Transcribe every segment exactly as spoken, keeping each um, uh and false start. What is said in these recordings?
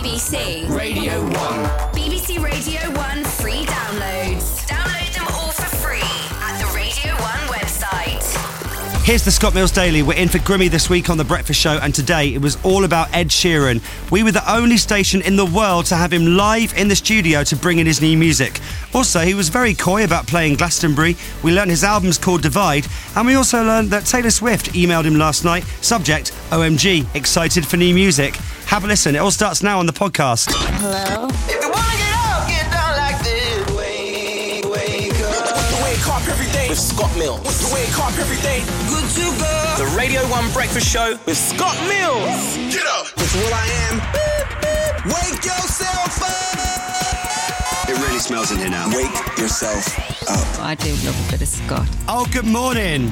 B C Radio one. B B C Radio one free downloads. Download them all for free at the Radio one website. Here's the Scott Mills Daily. We're in for Grimmy this week on The Breakfast Show, and today it was all about Ed Sheeran. We were the only station in the world to have him live in the studio to bring in his new music. Also, he was very coy about playing Glastonbury. We learned his album's called Divide, and we also learned that Taylor Swift emailed him last night. Subject, O M G, excited for new music. Have a listen. It all starts now on the podcast. Hello? If you wanna get up, get down like this. Wake, wake up. Wake up every day with Scott Mills. Wake up every day. Good to go. The Radio one Breakfast Show with Scott Mills. Get up. It's what I am. Wake yourself up. It really smells in here now. Wake yourself up. I do love a bit of Scott. Oh, good morning.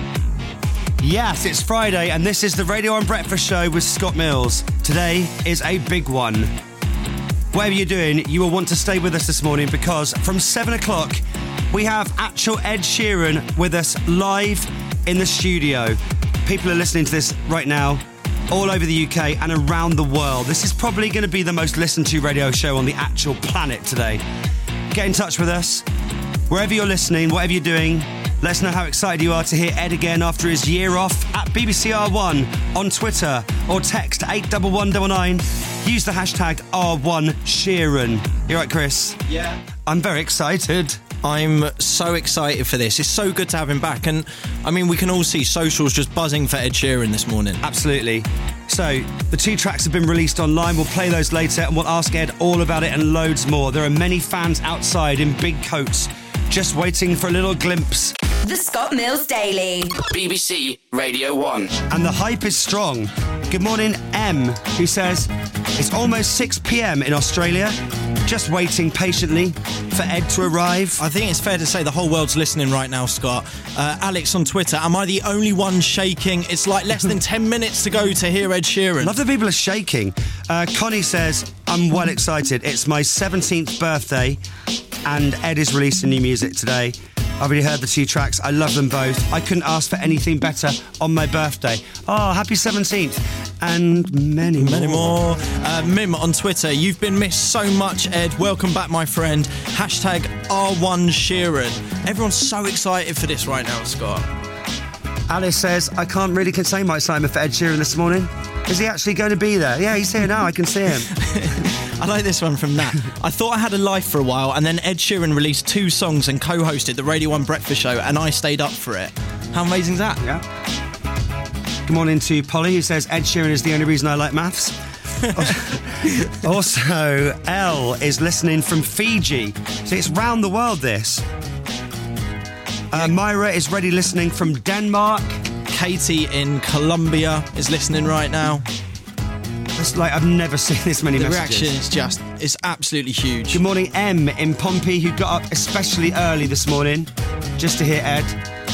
Yes, it's Friday, and this is the Radio one Breakfast Show with Scott Mills. Today is a big one. Whatever you're doing, you will want to stay with us this morning, because from seven o'clock, we have actual Ed Sheeran with us live in the studio. People are listening to this right now all over the U K and around the world. This is probably going to be the most listened to radio show on the actual planet today. Get in touch with us. Wherever you're listening, whatever you're doing, let us know how excited you are to hear Ed again after his year off at B B C R one on Twitter, or text eight one one nine nine. Use the hashtag R one Sheeran. You right, Chris? Yeah. I'm very excited. I'm so excited for this. It's so good to have him back. And, I mean, we can all see socials just buzzing for Ed Sheeran this morning. Absolutely. So, the two tracks have been released online. We'll play those later, and we'll ask Ed all about it and loads more. There are many fans outside in big coats, just waiting for a little glimpse. The Scott Mills Daily. B B C Radio one. And the hype is strong. Good morning, M, who says, it's almost six p.m. in Australia. Just waiting patiently for Ed to arrive. I think it's fair to say the whole world's listening right now, Scott. Uh, Alex on Twitter, am I the only one shaking? It's like less than ten minutes to go to hear Ed Sheeran. Love that people are shaking. Uh, Connie says, I'm well excited. It's my seventeenth birthday, and Ed is releasing new music today. I've already heard the two tracks. I love them both. I couldn't ask for anything better on my birthday. Oh, happy seventeenth. And many more. Many more. Uh, Mim on Twitter, you've been missed so much, Ed. Welcome back, my friend. Hashtag R one Sheeran. Everyone's so excited for this right now, Scott. Alice says, I can't really contain my excitement for Ed Sheeran this morning. Is he actually going to be there? Yeah, he's here now. I can see him. I like this one from Nat. I thought I had a life for a while, and then Ed Sheeran released two songs and co-hosted the Radio one Breakfast Show, and I stayed up for it. How amazing is that? Yeah. Good morning to Polly, who says Ed Sheeran is the only reason I like maths. Also, Elle is listening from Fiji. So it's round the world, this. Uh, Myra is ready listening from Denmark. Katie in Colombia is listening right now. It's like I've never seen this many the messages. The reaction is just, it's absolutely huge. Good morning, M in Pompey, who got up especially early this morning just to hear Ed.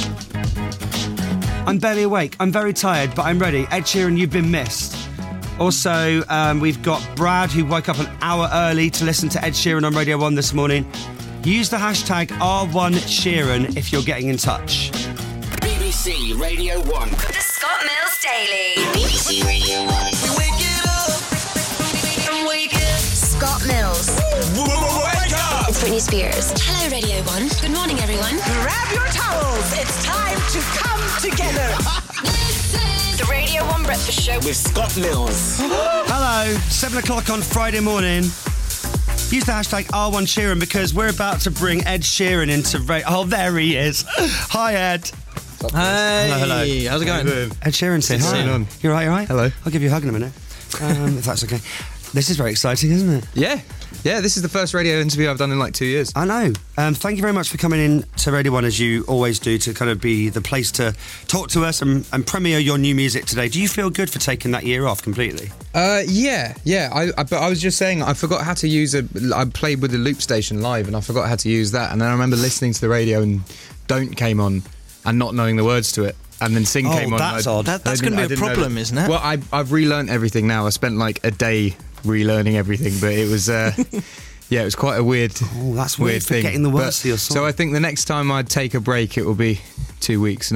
I'm barely awake. I'm very tired, but I'm ready. Ed Sheeran, you've been missed. Also, um, we've got Brad, who woke up an hour early to listen to Ed Sheeran on Radio one this morning. Use the hashtag R one Sheeran if you're getting in touch. B B C Radio one. The Scott Mills Daily. B B C Radio one. Wake it up. Wake it. Scott Mills. Wake up. It's Britney Spears. Hello, Radio one. Good morning, everyone. Grab your towels. It's time to come together. The Radio one Breakfast Show With Scott Mills. Hello, seven o'clock on Friday morning. Use the hashtag R one Sheeran, because we're about to bring Ed Sheeran into... Ra- oh, there he is. Hi, Ed. Hey, Hello, hello. How's it going? Ed Sheeran's here. Hi. Hi. You all right, you all right? Hello. I'll give you a hug in a minute, um, if that's okay. This is very exciting, isn't it? Yeah, yeah. This is the first radio interview I've done in like two years. I know. Um, thank you very much for coming in to Radio one, as you always do, to kind of be the place to talk to us and, and premiere your new music today. Do you feel good for taking that year off completely? Uh, yeah, yeah. I, I, but I was just saying, I forgot how to use a. I played with the loop station live, and I forgot how to use that. And then I remember listening to the radio, and "Don't" came on, and not knowing the words to it. And then Sing Oh, came on. that's I, odd. That, that's I going didn't- to be I a didn't know problem, that. isn't it? Well, I, I've relearned everything now. I spent like a day relearning everything, but it was, uh, yeah, it was quite a weird, Oh, that's weird, weird thing. forgetting the words But- to your song. So I think the next time I take a break, it will be two weeks, not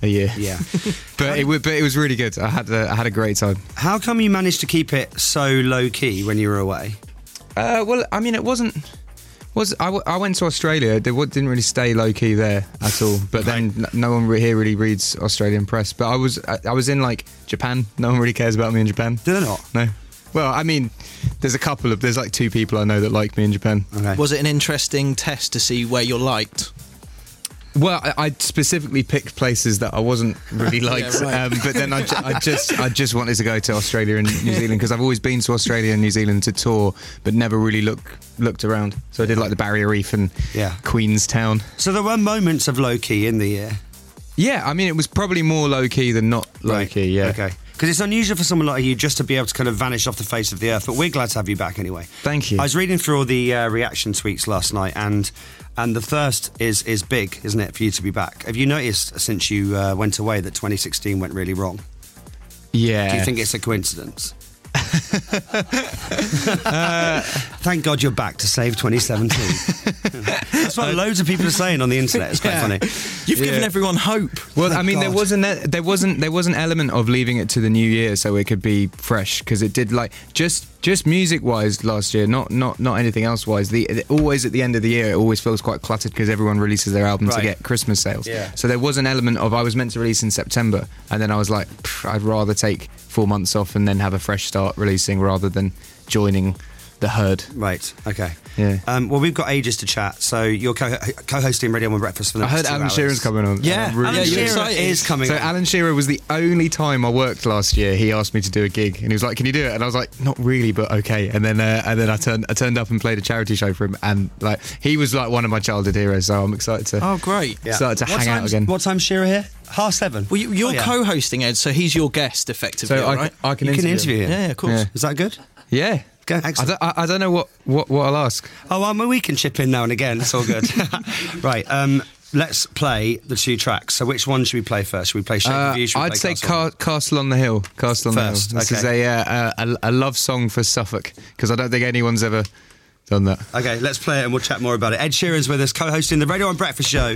a year. Yeah. but it wa- but it was really good. I had a, I had a great time. How come you managed to keep it so low key when you were away? Uh, well, I mean, it wasn't. Was I, w- I went to Australia. They w- didn't really stay low key there at all. But then n- no one re- here really reads Australian press. But I was I, I was in like Japan. No one really cares about me in Japan. Do they not? No. Well, I mean, there's a couple of there's like two people I know that like me in Japan. Okay. Was it an interesting test to see where you're liked? Well, I, I specifically picked places that I wasn't really liked, Yeah, right. um, but then I, ju- I just I just wanted to go to Australia and New Zealand because I've always been to Australia and New Zealand to tour, but never really look looked around. So I did like the Barrier Reef and Yeah. Queenstown. So there were moments of low key in the year. Yeah, I mean it was probably more low key than not low Right. key. Yeah. Okay. Because it's unusual for someone like you just to be able to kind of vanish off the face of the earth. But we're glad to have you back anyway. Thank you. I was reading through all the uh, reaction tweets last night, and and the thirst is is big, isn't it, for you to be back? Have you noticed since you uh, went away that twenty sixteen went really wrong? Yeah. Do you think it's a coincidence? uh, Thank God you're back to save twenty seventeen. That's what loads of people are saying on the internet. It's quite Yeah. funny. You've given Yeah. everyone hope. Well, Thank I mean, there God. wasn't there wasn't there was an element of leaving it to the new year so it could be fresh because it did like just just music wise last year, not not not anything else wise. The it- always at the end of the year, it always feels quite cluttered because everyone releases their album Right. to get Christmas sales. Yeah. So there was an element of I was meant to release in September, and then I was like, "Pff, I'd rather take four months off and then have a fresh start releasing rather than joining the herd. Right. Okay. Yeah. Um, well, we've got ages to chat. So you're co- co-hosting Radio One Breakfast for the I next heard two Alan hours. Sheeran's coming on. Yeah. I'm really Alan Yeah, you're Shearer excited. is coming So on. Alan Shearer was the only time I worked last year. He asked me to do a gig, and he was like, "Can you do it?" And I was like, "Not really, but okay." And then, uh, and then I turned, I turned up and played a charity show for him, and like he was like one of my childhood heroes. So I'm excited to Oh, great. Yeah. started to What hang out time's- again. What time's Shearer here? Half seven. Well, you, you're Oh, yeah. co-hosting, Ed, so he's your guest, effectively, So I, right? I can You can interview. interview him. him. Yeah, yeah, of course. Yeah. Is that good? Yeah. Go, I excellent. don't, I, I don't know what, what, what I'll ask. Oh, um, we can chip in now and again. It's all good. Right. Um, let's play the two tracks. So, which one should we play first? Should we play Shape Uh, of You? Should we I'd play say Castle? Car- Castle on the Hill. Castle on First, the Hill. This okay. is a, uh, a a love song for Suffolk because I don't think anyone's ever done that. Okay, let's play it and we'll chat more about it. Ed Sheeran's with us, co-hosting the Radio One Breakfast Show.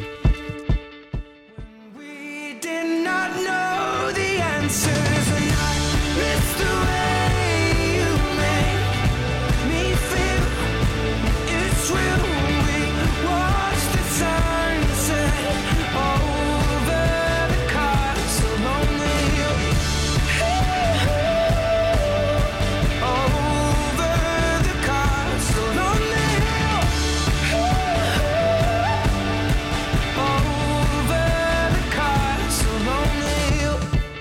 We did not know the answers, and I missed the way you make me feel. It's real. We watched the sunset over the castle on the hill. Over the castle on the hill. Over the castle on the hill.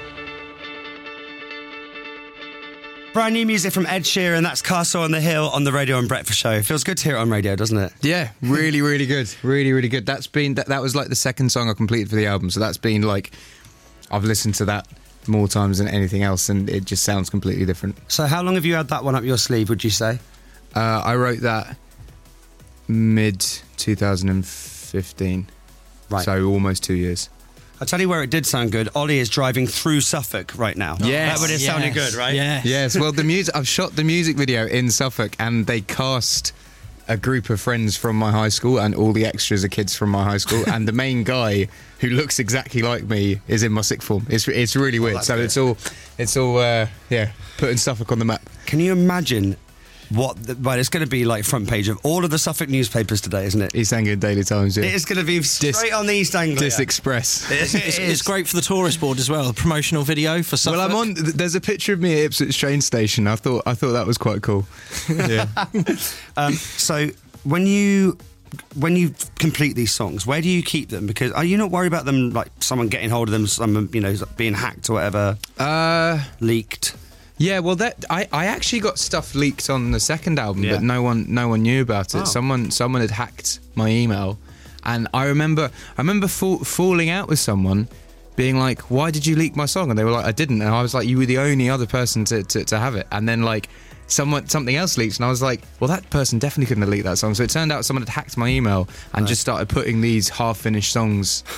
Brand new music from Ed Sheeran. That's Castle on the Hill on the Radio One Breakfast Show. It feels good to hear it on radio, doesn't it? Yeah, really, really good. Really, really good. That's been that, that was like the second song I completed for the album. So that's been like I've listened to that more times than anything else, and it just sounds completely different. So, how long have you had that one up your sleeve? Would you say? Uh, I wrote that mid twenty fifteen, Right. so almost two years. I'll tell you where it did sound good. Ollie is driving through Suffolk right now. Yes. That would have Yes. sounded good, right? Yes. Yes, well, the music. I've shot the music video in Suffolk, and they cast a group of friends from my high school, and all the extras are kids from my high school, and the main guy who looks exactly like me is in my sixth form. It's it's really weird. that's so good. it's all it's all uh, yeah, putting Suffolk on the map. Can you imagine what? The, well, it's going to be like front page of all of the Suffolk newspapers today, isn't it? East Anglian Daily Times. Yeah. It is going to be straight on the East Anglia. Dis Express. It It's, is. it's great for the tourist board as well. A promotional video for Suffolk. Well, I'm on. th- There's a picture of me at Ipswich train station. I thought I thought that was quite cool. Yeah. Um, so when you when you complete these songs, where do you keep them? Because are you not worried about them, like someone getting hold of them, someone you know being hacked or whatever, uh, leaked? yeah. Well, that I, I actually got stuff leaked on the second album, Yeah. but no one no one knew about it. Oh. Someone someone had hacked my email, and I remember I remember fall, falling out with someone, being like, "Why did you leak my song?" And they were like, "I didn't." And I was like, "You were the only other person to to, to have it." And then like. Someone, something else leaked, and I was like, well, that person definitely couldn't have leaked that song. So it turned out someone had hacked my email and Right. just started putting these half-finished songs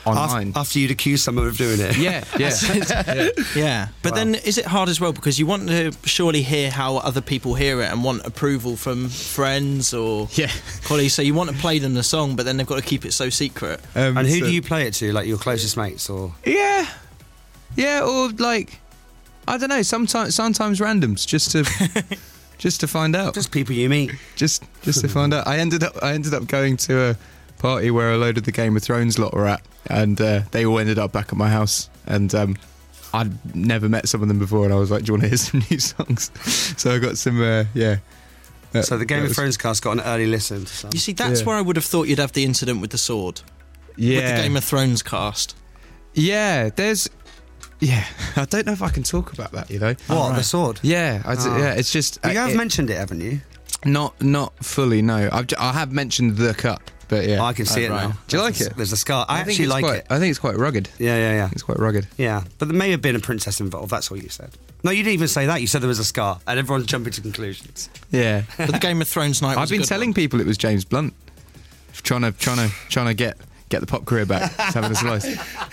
online. After, after you'd accused someone of doing it. Yeah, yeah. yeah. Yeah, but Wow. then is it hard as well because you want to surely hear how other people hear it and want approval from friends or Yeah. colleagues, so you want to play them the song, but then they've got to keep it so secret. Um, And who so- do you play it to? Like your closest mates or? Yeah, yeah, or like I don't know. Sometimes, sometimes randoms, just to just to find out. Just people you meet. just just to find out. I ended up I ended up going to a party where a load of the Game of Thrones lot were at, and uh, they all ended up back at my house. And um, I'd never met some of them before, and I was like, "Do you want to hear some new songs?" So I got some, uh, yeah. Uh, So the Game that of was- Thrones cast got an early listen to some. You see, that's Yeah. where I would have thought you'd have the incident with the sword. yeah, With the Game of Thrones cast. yeah. There's, yeah. I don't know if I can talk about that. You know, What, Alright. the sword? yeah, I d- Oh. yeah. It's just You uh, have it- mentioned it, haven't you? not not fully. No, I've j- I have mentioned the cup, but yeah. I can see Oh, it right. now. Do you like There's- it? There's a scar. I, think actually it's like quite, it. I think it's quite rugged. Yeah, yeah, yeah. It's quite rugged. Yeah, but there may have been a princess involved. That's what you said. No, you didn't even say that. You said there was a scar, and everyone's jumping to conclusions. Yeah. But the Game of Thrones night was I've been a good telling one. people it was James Blunt, trying to trying to trying to get get the pop career back. Just having a slice.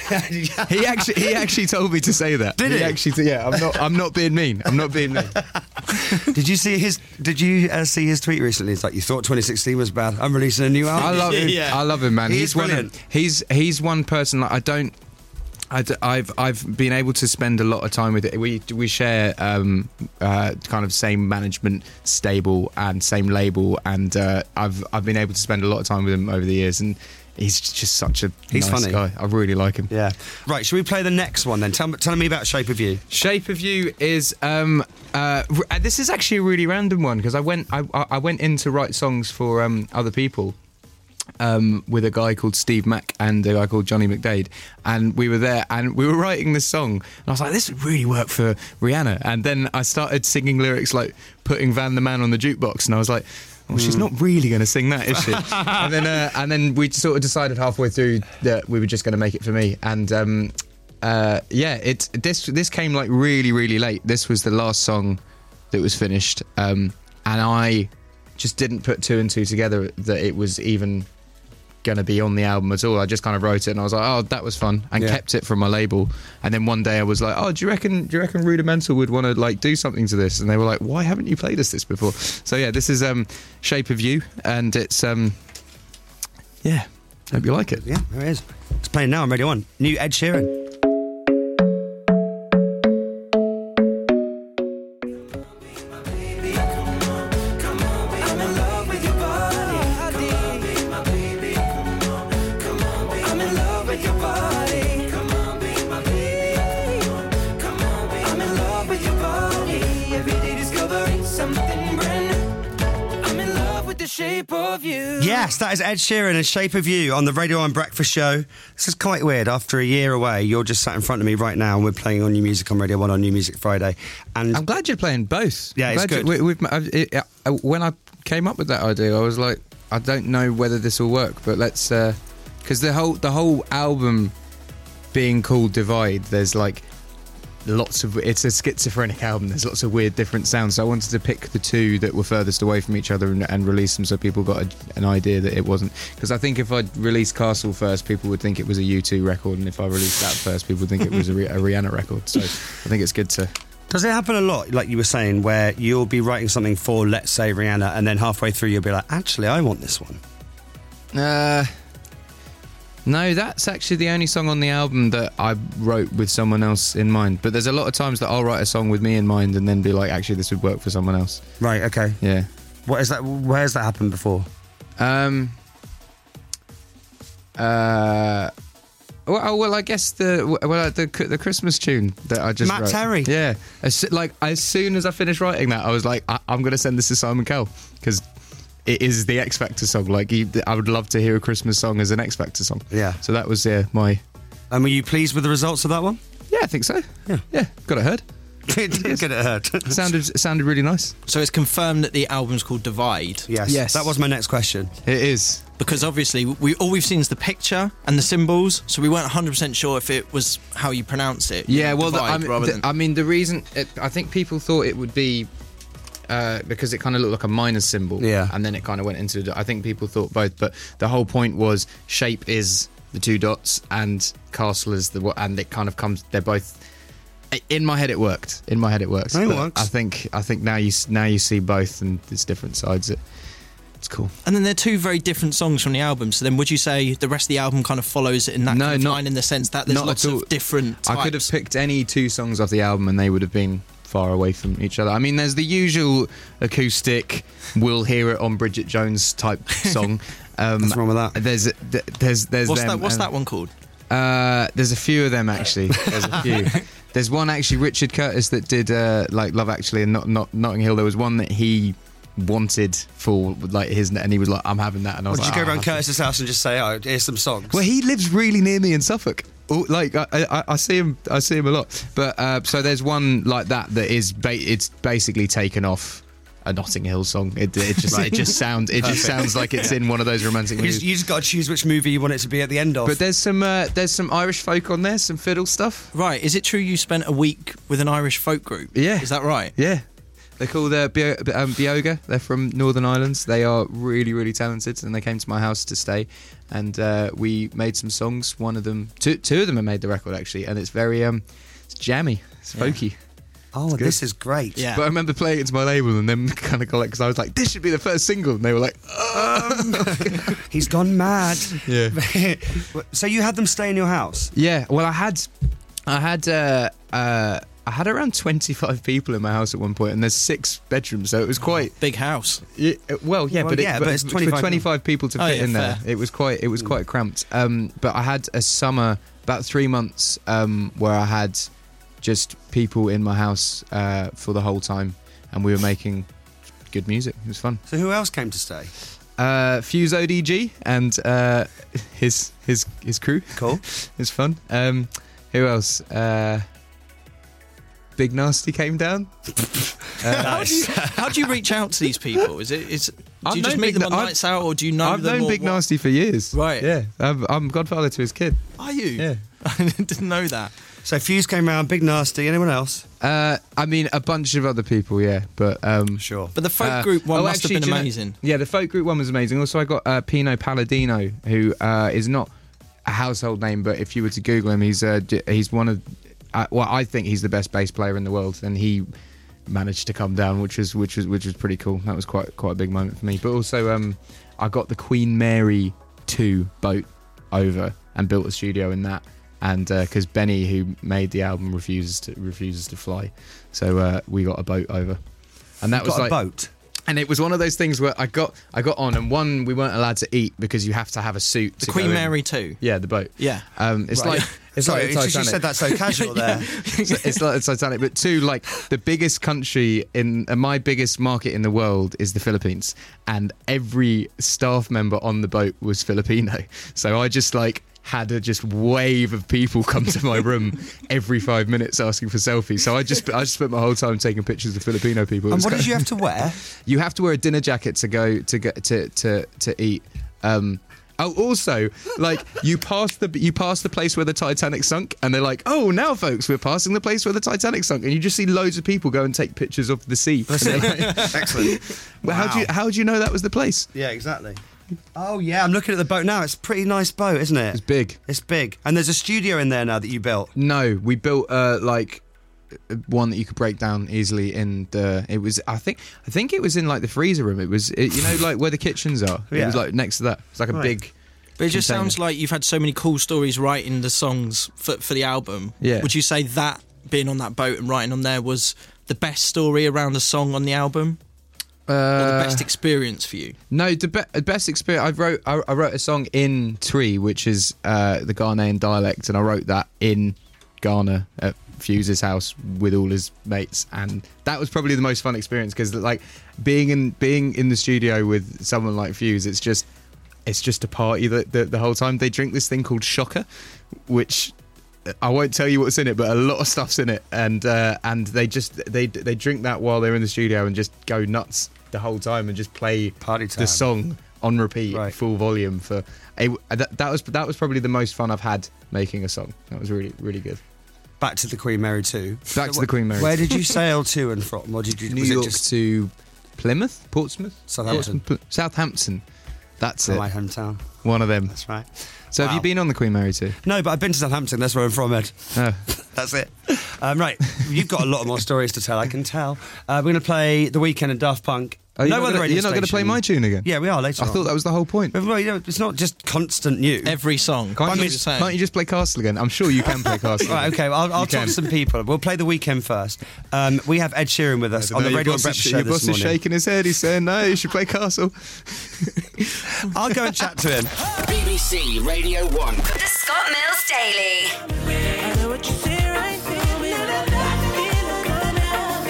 He actually he actually told me to say that. Did he? actually? T- yeah, I'm not I'm not being mean. I'm not being mean. Did you see his? Did you uh, see his tweet recently? It's like you thought twenty sixteen was bad. I'm releasing a new album. I love him. Yeah. I love him, man. He he's is one. brilliant. Of, he's he's one person. Like I don't. I d- I've I've been able to spend a lot of time with it. We we share um, uh, kind of same management stable and same label, and uh, I've I've been able to spend a lot of time with him over the years, and he's just such a He's nice funny. guy. I really like him. Yeah. Right. Should we play the next one then? Tell me, tell me about Shape of You. Shape of You is um uh r- this is actually a really random one because I went I I I went in to write songs for um other people um with a guy called Steve Mack and a guy called Johnny McDade, and we were there and we were writing this song and I was like, this would really work for Rihanna, and then I started singing lyrics like putting Van the Man on the jukebox, and I was like, well, she's not really going to sing that, is she? and then uh, and then we sort of decided halfway through that we were just going to make it for me, and um uh yeah it this this came like really really late. This was the last song that was finished, um and I just didn't put two and two together that it was even gonna be on the album at all. I just kind of wrote it and I was like, oh, that was fun, and Yeah. kept it from my label. And then one day I was like, oh, do you reckon do you reckon Rudimental would want to like do something to this? And they were like, why haven't you played us this before? So yeah, this is um Shape of You, and it's um yeah, hope you like it. Yeah, there it is. It's playing now on Radio One. New Ed Sheeran. I'm in love with your body. My baby, come on, come on, baby. I'm in love with your body. Come on, be my baby. Come on, baby. I'm in love with your body. Every day discovering something brand new. I'm in love with the shape of you. Yes, that is Ed Sheeran and Shape of You on the Radio One Breakfast Show. This is quite weird. After a year away, you're just sat in front of me right now and we're playing on New Music on Radio One on New Music Friday. And I'm glad you're playing both. Yeah, I'm it's glad good. You, we, we've, I've, it, uh, when I came up with that idea, I was like, I don't know whether this will work, but let's, because the whole the whole album being called Divide, there's like lots of, it's a schizophrenic album. There's lots of weird different sounds. So I wanted to pick the two that were furthest away from each other and, and release them so people got a, an idea that it wasn't. Because I think if I'd released Castle first, people would think it was a U two record, and if I released that first, people would think it was a, a Rihanna record. So I think it's good to. does it happen a lot, like you were saying, where you'll be writing something for, let's say, Rihanna, and then halfway through you'll be like, actually, I want this one? Uh, no, that's actually the only song on the album that I wrote with someone else in mind. But there's a lot of times that I'll write a song with me in mind and then be like, actually, this would work for someone else. Right, okay. Yeah. What is that? Where's that happened before? Um. Uh. Well, well, I guess the well the the Christmas tune that I just Matt wrote. Terry. Yeah, as, like as soon as I finished writing that, I was like, I, I'm going to send this to Simon Cowell because it is the X Factor song. Like, he, I would love to hear a Christmas song as an X Factor song. Yeah. So that was yeah my. And were you pleased with the results of that one? Yeah, I think so. Yeah. Yeah, got it heard. It did get it heard. sounded sounded really nice. So it's confirmed that the album's called Divide. Yes. Yes. That was my next question. It is. Because obviously we all we've seen is the picture and the symbols, so we weren't one hundred percent sure if it was how you pronounce it. Yeah, well, the, Divide I, mean, rather the, than- I mean, the reason it, I think people thought it would be uh, because it kind of looked like a minus symbol, Yeah. and then it kind of went into. I think people thought both, but the whole point was shape is the two dots, and Castle is the and it kind of comes. They're both. In my head, it worked. In my head, it works. It But works. I think I think now you now you see both, and there's different sides. It it's cool. And then they're two very different songs from the album. So then, would you say the rest of the album kind of follows it in that No, kind of not- line, in the sense that there's not lots at all. of different types? I could have picked any two songs off the album, and they would have been far away from each other. I mean, there's the usual acoustic, we'll hear it on Bridget Jones type song. Um, What's wrong with that? There's there's there's What's them, that? What's and- that one called? Uh, there's a few of them actually. There's a few. There's one actually, Richard Curtis, that did uh, like Love Actually and not, not Notting Hill. There was one that he wanted for like his, and he was like, "I'm having that." And I Or was did like, you go "Oh, around I have Curtis's house and just say, "Oh, here's some songs"? to-" Well, he lives really near me in Suffolk. Oh, Like I, I, I see him, I see him a lot. But uh, so there's one like that that is ba- it's basically taken off a Notting Hill song. It, it just it just sounds it just sounds like it's in one of those romantic You movies. just, you just got to choose which movie you want it to be at the end of. But there's some uh, there's some Irish folk on there, some fiddle stuff. Right. Is it true you spent a week with an Irish folk group? Yeah. Is that right? Yeah. They're called uh, Bio- um, Bioga. They're from Northern Ireland. They are really, really talented, and they came to my house to stay. And uh, we made some songs. One of them, two, two of them have made the record actually, and it's very um, it's jammy, it's folky. oh, this is great. Yeah. But I remember playing it to my label, and then kind of got like, because I was like, this should be the first single, and they were like, um. He's gone mad. Yeah. So you had them stay in your house? Yeah. Well, I had, I had, uh, uh, I had around twenty-five people in my house at one point, and there's six bedrooms, so it was quite. Big house. Yeah, uh, well, yeah, Well, but, it, yeah, but, but it's for twenty-five twenty-five people to Oh, fit yeah, in there, fair. it was quite it was quite cramped. Um, but I had a summer, about three months, um, where I had just people in my house uh, for the whole time, and we were making good music. It was fun. So who else came to stay? Uh, Fuse O D G and uh, his his his crew. Cool. It was fun. Um, who else? Uh, Big Nasty came down. How do you how do you reach out to these people? Is it is do I've you just known meet Big them on Na- I've- nights out, or do you know I've them? known or Big what? Nasty for years. Right. Yeah. I'm, I'm godfather to his kid. Are you? Yeah. I didn't know that. So Fuse came round, Big Nasty, anyone else? Uh, I mean, a bunch of other people, yeah. But um, Sure. But the folk uh, group one oh, must actually, have do been you know- amazing. yeah, the folk group one was amazing. Also, I got uh, Pino Palladino, who uh, is not a household name, but if you were to Google him, he's uh, j- he's one of, uh, well, I think he's the best bass player in the world, and he managed to come down, which was which was which was pretty cool. That was quite quite a big moment for me. But also, um, I got the Queen Mary two boat over and built a studio in that. And because uh, Benny, who made the album, refuses to refuses to fly, so uh, we got a boat over, and that You've was got like a boat. And it was one of those things where I got I got on, and one, we weren't allowed to eat because you have to have a suit. The to Queen go in. Mary too. Yeah, the boat. Yeah. Um, it's Right. like it's Sorry, like it's the just you Titanic. said that so casual there. It's, it's like the Titanic, but two, like the biggest country in uh, my biggest market in the world is the Philippines, and every staff member on the boat was Filipino. So I just like had a just wave of people come to my room every five minutes asking for selfies. So I just I just spent my whole time taking pictures of Filipino people. It And was what kind did you have to wear? You have to wear a dinner jacket to go to go to to to eat. Um, oh, also, like you pass the you pass the place where the Titanic sunk, and they're like, "Oh, now, folks, we're passing the place where the Titanic sunk," and you just see loads of people go and take pictures of the sea. And they're like, Excellent. well, how do you how do you know that was the place? Yeah, exactly. Oh yeah, I'm looking at the boat now. It's a pretty nice boat, isn't it? It's big. It's big, and there's a studio in there now that you built. No, we built uh, like one that you could break down easily in the it was I think I think it was in like the freezer room. It was it, you know like where the kitchens are. It Yeah. was like next to that. It's like a Right. big. But it just container. sounds like you've had so many cool stories writing the songs for for the album. Yeah. Would you say that being on that boat and writing on there was the best story around the song on the album, or the Uh, best experience for you? No, the be- the best experience. I wrote I, I wrote a song in Tree, which is uh, the Ghanaian dialect, and I wrote that in Ghana at Fuse's house with all his mates, and that was probably the most fun experience because like being in being in the studio with someone like Fuse, it's just it's just a party the, the, the whole time. They drink this thing called Shocker, which I won't tell you what's in it, but a lot of stuff's in it, and uh, and they just they they drink that while they're in the studio and just go nuts the whole time and just play Party time. the song on repeat, Right. full volume for a, that, that was that was probably the most fun I've had making a song. That was really really good. Back to the Queen Mary two. Back to the Queen Mary Where two. did you sail to and from? Or did you New was it York just to Plymouth, Portsmouth, Southampton? Portsmouth, Southampton. That's from it. my hometown. One of them. That's right. So have Wow. you been on the Queen Mary two? No, but I've been to Southampton. That's where I'm from, Ed. Oh. That's it. Um, right, you've got a lot more stories to tell, I can tell. Uh, we're going to play The Weeknd and Daft Punk. Oh, you're no not other gonna- radio you're not going to play station. my tune again? Yeah, we are later I on. thought that was the whole point. But, well, you know, it's not just constant new. Every song. Can't, I you, mean- just, can't you just play Castle again? I'm sure you can play Castle. Right, okay, well, I'll, I'll You talk can. to some people. We'll play The Weeknd first. Um, we have Ed Sheeran with us on the Your Radio boss and is- Breakfast Show Your this boss is morning. shaking his head. He's saying, no, you should play Castle. I'll go and chat to him. B B C Radio one. The Scott Mills Daily. I know what you say right there. I feel it coming.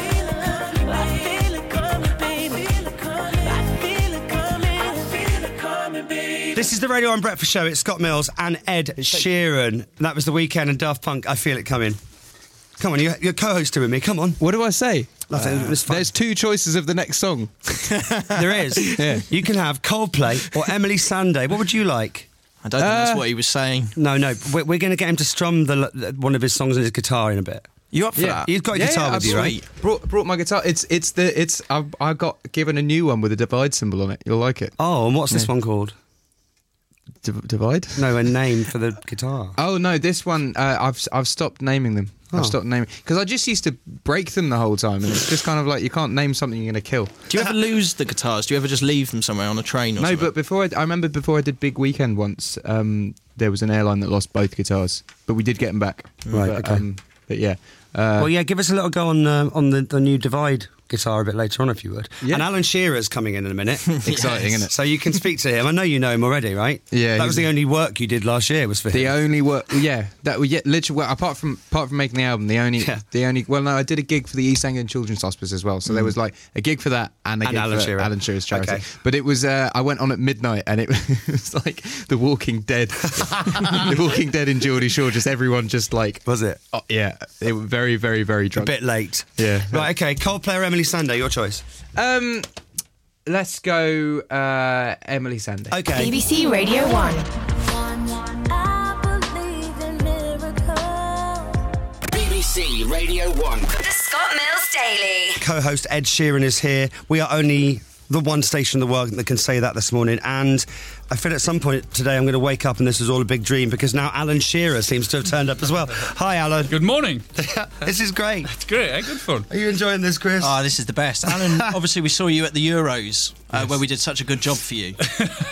I feel it coming, baby. I feel it coming. I feel it coming, baby. This is the Radio and Breakfast Show. It's Scott Mills and Ed Sheeran. That was The Weeknd and Daft Punk. I feel it coming. Come on, you're, you're co-hosting with me. Come on. What do I say? Nothing. It's fine. There's two choices of the next song. There is. Yeah. You can have Coldplay or Emily Sandé. What would you like? I don't think Uh, that's what he was saying. No, no. We're, we're going to get him to strum the, one of his songs on his guitar in a bit. You up for Yeah. that? You've got a Yeah, guitar yeah, with you, right? sweet. Brought, brought my guitar. It's it's the it's I I got given a new one with a divide symbol on it. You'll like it. Oh, and what's this one called? D- divide? No, a name for the guitar. Oh no, this one uh, I've I've stopped naming them. Oh. I've stopped naming because I just used to break them the whole time, and it's just kind of like you can't name something you're going to kill. Do you ever lose the guitars? Do you ever just leave them somewhere on a train or No, something? but before I, I remember before I did Big Weekend once, um, there was an airline that lost both guitars, but we did get them back. Right, But, okay. um, but yeah. Uh, Well, yeah, give us a little go on uh, on the, the new Divide guitar a bit later on, if you would. Yeah. And Alan Shearer's coming in in a minute. exciting, isn't it? So you can speak to him. I know you know him already, right? Yeah, That he's- was the only work you did last year was for The him. only work, yeah, that yeah, literally. Well, apart from apart from making the album, the only, Yeah. the only. Well, no, I did a gig for the East Anglian Children's Hospice as well. So there was like a gig for that and a And gig Alan for Shearer. Alan Shearer's charity. Okay. But it was, uh, I went on at midnight, and it was like The Walking Dead. The Walking Dead in Geordie Shore. Just everyone, just like, Was it? oh, yeah, they were very, very, very A drunk. bit late. Yeah. Right, okay. Coldplay or Emily Sandé, your choice. Um, let's go, uh, Emily Sandé. Okay. B B C Radio one. I believe in miracles. B B C Radio one. The Scott Mills Daily. Co-host Ed Sheeran is here. We are only the one station in the world that can say that this morning, and I feel at some point today I'm going to wake up and this is all a big dream because now Alan Shearer seems to have turned up as well. Hi, Alan. Good morning. This is great. It's great, eh? Good fun. Are you enjoying this, Chris? Oh, this is the best. Alan, obviously we saw you at the Euros, uh, where we did such a good job for you.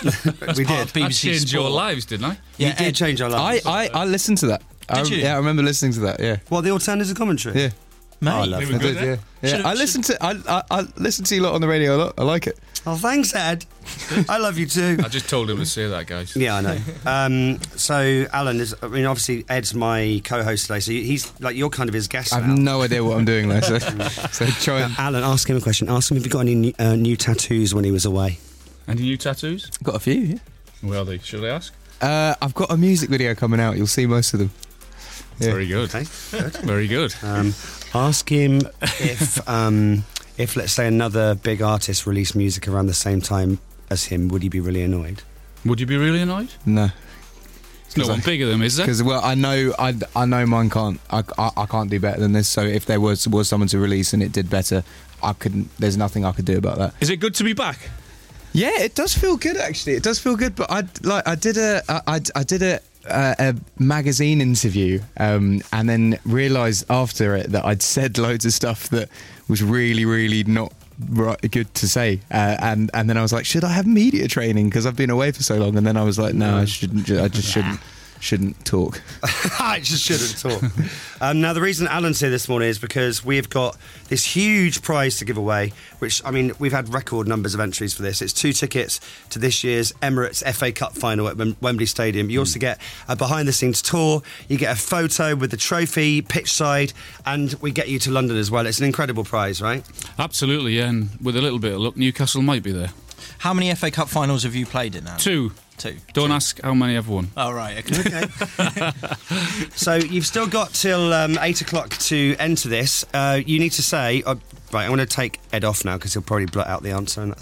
we part did. of B B I C changed your Sport. lives, didn't I? You Yeah, did Ed, change our I, lives. I, I listened to that. I, Did you? Yeah, I remember listening to that. Yeah. What, the alternative commentary? Yeah. mate. Oh, I love They were I good, did, eh? yeah. yeah. Should've- I listened to I, I I listened to you a lot on the radio a lot. I like it. Oh, thanks, Ed. I love you too. I just told him to say that, guys. Yeah, I know. Um, so, Alan is. I mean, obviously, Ed's my co-host today, so he's like you're kind of his guest I've now. no idea what I'm doing there. So, so try and Alan, ask him a question. Ask him if he got any new, uh, new tattoos when he was away. Any new tattoos? got a few. Yeah. Where are they? Should I ask? Uh, I've got a music video coming out. You'll see most of them. Yeah. Very good. Okay, good. Very good. Um, ask him if, um, if let's say another big artist released music around the same time as him, would he be really annoyed? Would you be really annoyed? No, There's no 'Cause one I- bigger than him, is there? because well, I know I, I know mine can't. I, I, I can't do better than this. So if there was was someone to release and it did better, I couldn't. There's nothing I could do about that. Is it good to be back? Yeah, it does feel good actually. It does feel good. But I like I did a I, I, I did a, a, a magazine interview um, and then realised after it that I'd said loads of stuff that was really really not right, good to say. Uh, and and then I was like, should I have media training because I've been away for so long? And then I was like, no, I shouldn't. ju- I just shouldn't shouldn't talk. I just shouldn't talk. um, now, the reason Alan's here this morning is because we've got this huge prize to give away, which, I mean, we've had record numbers of entries for this. It's two tickets to this year's Emirates F A Cup final at Wem- Wembley Stadium. You also get a behind-the-scenes tour, you get a photo with the trophy, pitch side, and we get you to London as well. It's an incredible prize, right? Absolutely, yeah. And with a little bit of luck, Newcastle might be there. How many F A Cup finals have you played in now? Two. Two. Don't Two. ask how many I've won. Oh, right, okay. Okay. So you've still got till um, eight o'clock to enter this. Uh, you need to say, uh, right, I'm going to take Ed off now because he'll probably blurt out the answer, and that's not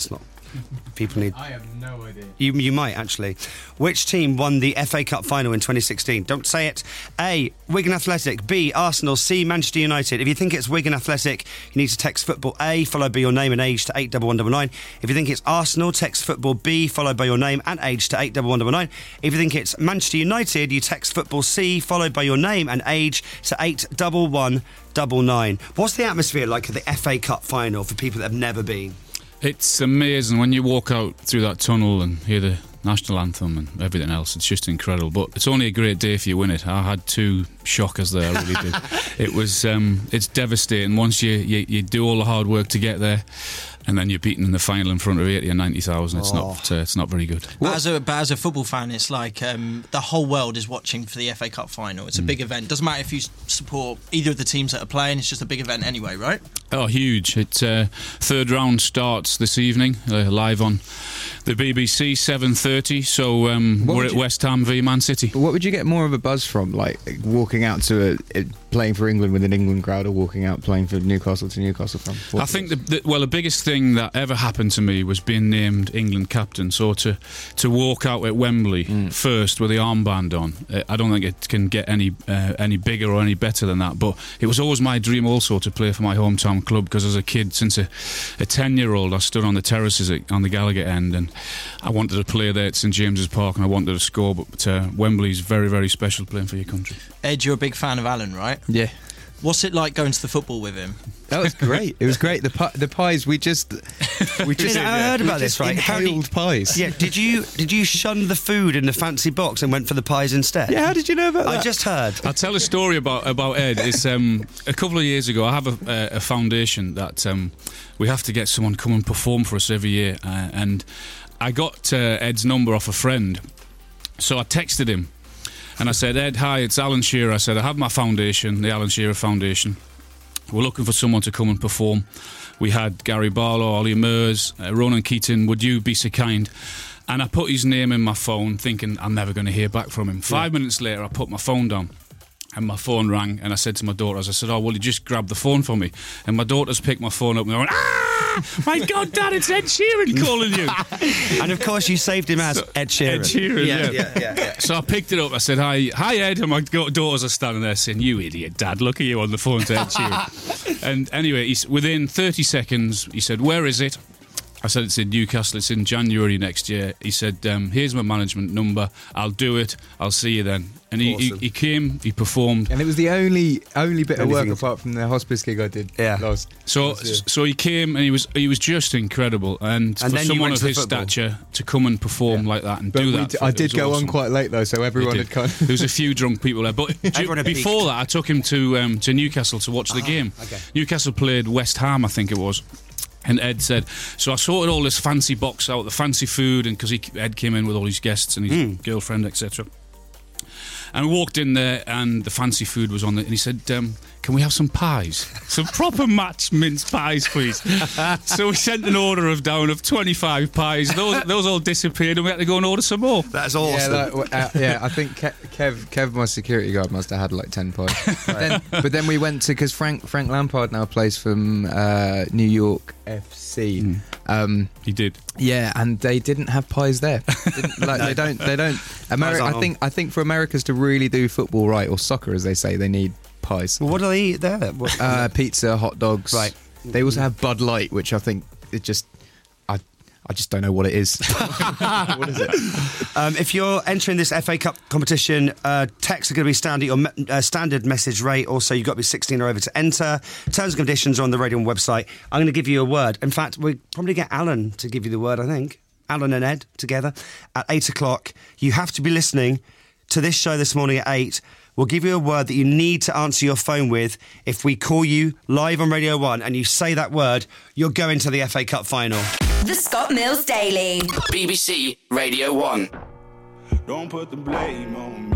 People need. I have no idea. You, you might, actually. Which team won the F A Cup final in twenty sixteen? Don't say it. A, Wigan Athletic. B, Arsenal. C, Manchester United. If you think it's Wigan Athletic, you need to text football A, followed by your name and age to eight one one nine nine. If you think it's Arsenal, text football B, followed by your name and age to eight one one nine nine. If you think it's Manchester United, you text football C, followed by your name and age to eight one one nine nine. What's the atmosphere like at the F A Cup final for people that have never been? It's amazing when you walk out through that tunnel and hear the national anthem and everything else. It's just incredible. But it's only a great day if you win it. I had two shockers there, I really did. It was, um, it's devastating once you, you, you do all the hard work to get there. And then you're beaten in the final in front of eighty or ninety thousand. It's Oh. not. Uh, it's not very good. But as, a, but as a football fan, it's like um, the whole world is watching for the F A Cup final. It's a big event. Doesn't matter if you s- support either of the teams that are playing. It's just a big event anyway, right? Oh, huge! It's uh, third round starts this evening, uh, live on the B B C seven thirty. So um, What we're would at you- West Ham v Man City. What would you get more of a buzz from, like walking out to a, a playing for England with an England crowd, or walking out playing for Newcastle to Newcastle from? What I think the, the well, the biggest thing that ever happened to me was being named England captain. So to to walk out at Wembley first with the armband on, uh, I don't think it can get any uh, any bigger or any better than that. But it was always my dream also to play for my hometown club, because as a kid, since a, a ten-year-old, I stood on the terraces at, on the Gallagher end, and I wanted to play there at St James's Park, and I wanted to score. But uh, Wembley's very, very special playing for your country. Ed, you're a big fan of Alan, right? Yeah. What's it like going to the football with him? That was great. It was great. The pi- the pies we just we just I heard we about just this, right? How do you- Inhaled pies. Yeah, did you did you shun the food in the fancy box and went for the pies instead? Yeah. How did you know about that? I just heard. I'll tell a story about about Ed. It's um, a couple of years ago. I have a, a, a foundation that um, we have to get someone to come and perform for us every year, uh, and I got uh, Ed's number off a friend, so I texted him. And I said, Ed, hi, it's Alan Shearer. I said, I have my foundation, the Alan Shearer Foundation. We're looking for someone to come and perform. We had Gary Barlow, Ollie Murs, uh, Ronan Keating. Would you be so kind? And I put his name in my phone, thinking I'm never going to hear back from him. Five yeah. minutes later, I put my phone down. And my phone rang, and I said to my daughters, I said, oh, will you just grab the phone for me? And my daughters picked my phone up, and they went, ah, my God, Dad, it's Ed Sheeran calling you. And of course, you saved him as So, Ed Sheeran. Ed Sheeran, yeah, yeah. yeah, yeah, yeah. So I picked it up, I said, hi, hi Ed, and my daughters are standing there saying, you idiot, Dad, look at you on the phone to Ed Sheeran. And anyway, he's, within thirty seconds, he said, where is it? I said, it's in Newcastle, it's in January next year. He said, um, here's my management number, I'll do it, I'll see you then. And he, Awesome. he, he came, he performed. And it was the only only bit of Only work thing- apart from the hospice gig I did. Yeah. Last. So, last year. so he came and he was he was just incredible. And, And for then you someone went of to the his football. stature to come and perform Yeah. like that and But do we that, d- for- I it did was go awesome. on quite late though, so everyone He had did. kind of. There was a few drunk people there, but ju- Everyone had before peaked. that, I took him to um, to Newcastle to watch the game. okay. Newcastle played West Ham, I think it was. And Ed said, so I sorted all this fancy box out, the fancy food, and because Ed came in with all his guests and his Mm. girlfriend, et cetera. And we walked in there, and the fancy food was on there, and he said, um, can we have some pies? Some proper match mince pies, please. So we sent an order of down of twenty-five pies. Those those all disappeared, and we had to go and order some more. That's Yeah, awesome. like, w- uh, yeah, I think Kev, Kev, Kev, my security guard, must have had like ten pies. then, but then we went to because Frank Frank Lampard now plays from uh, New York F C. Mm. Um, He did. yeah, and they didn't have pies there. Didn't- like they don't, they don't. America, aren't I think, I think for Americans to really do football right, or soccer as they say, they need pies. Well, what do they eat there? What- Uh, pizza, hot dogs. Right. They also have Bud Light, which I think it just, I, I just don't know what it is. What is it? Um, if you're entering this F A Cup competition, uh, texts are going to be standard or me- uh, standard message rate. Also, you've got to be sixteen or over to enter. Terms and conditions are on the Radio One website. I'm going to give you a word. In fact, we'll probably get Alan to give you the word, I think. Alan and Ed together at eight o'clock. You have to be listening to this show this morning at eight. We'll give you a word that you need to answer your phone with. If we call you live on Radio one and you say that word, you're going to the F A Cup final. The Scott Mills Daily. B B C Radio one. Don't put the blame on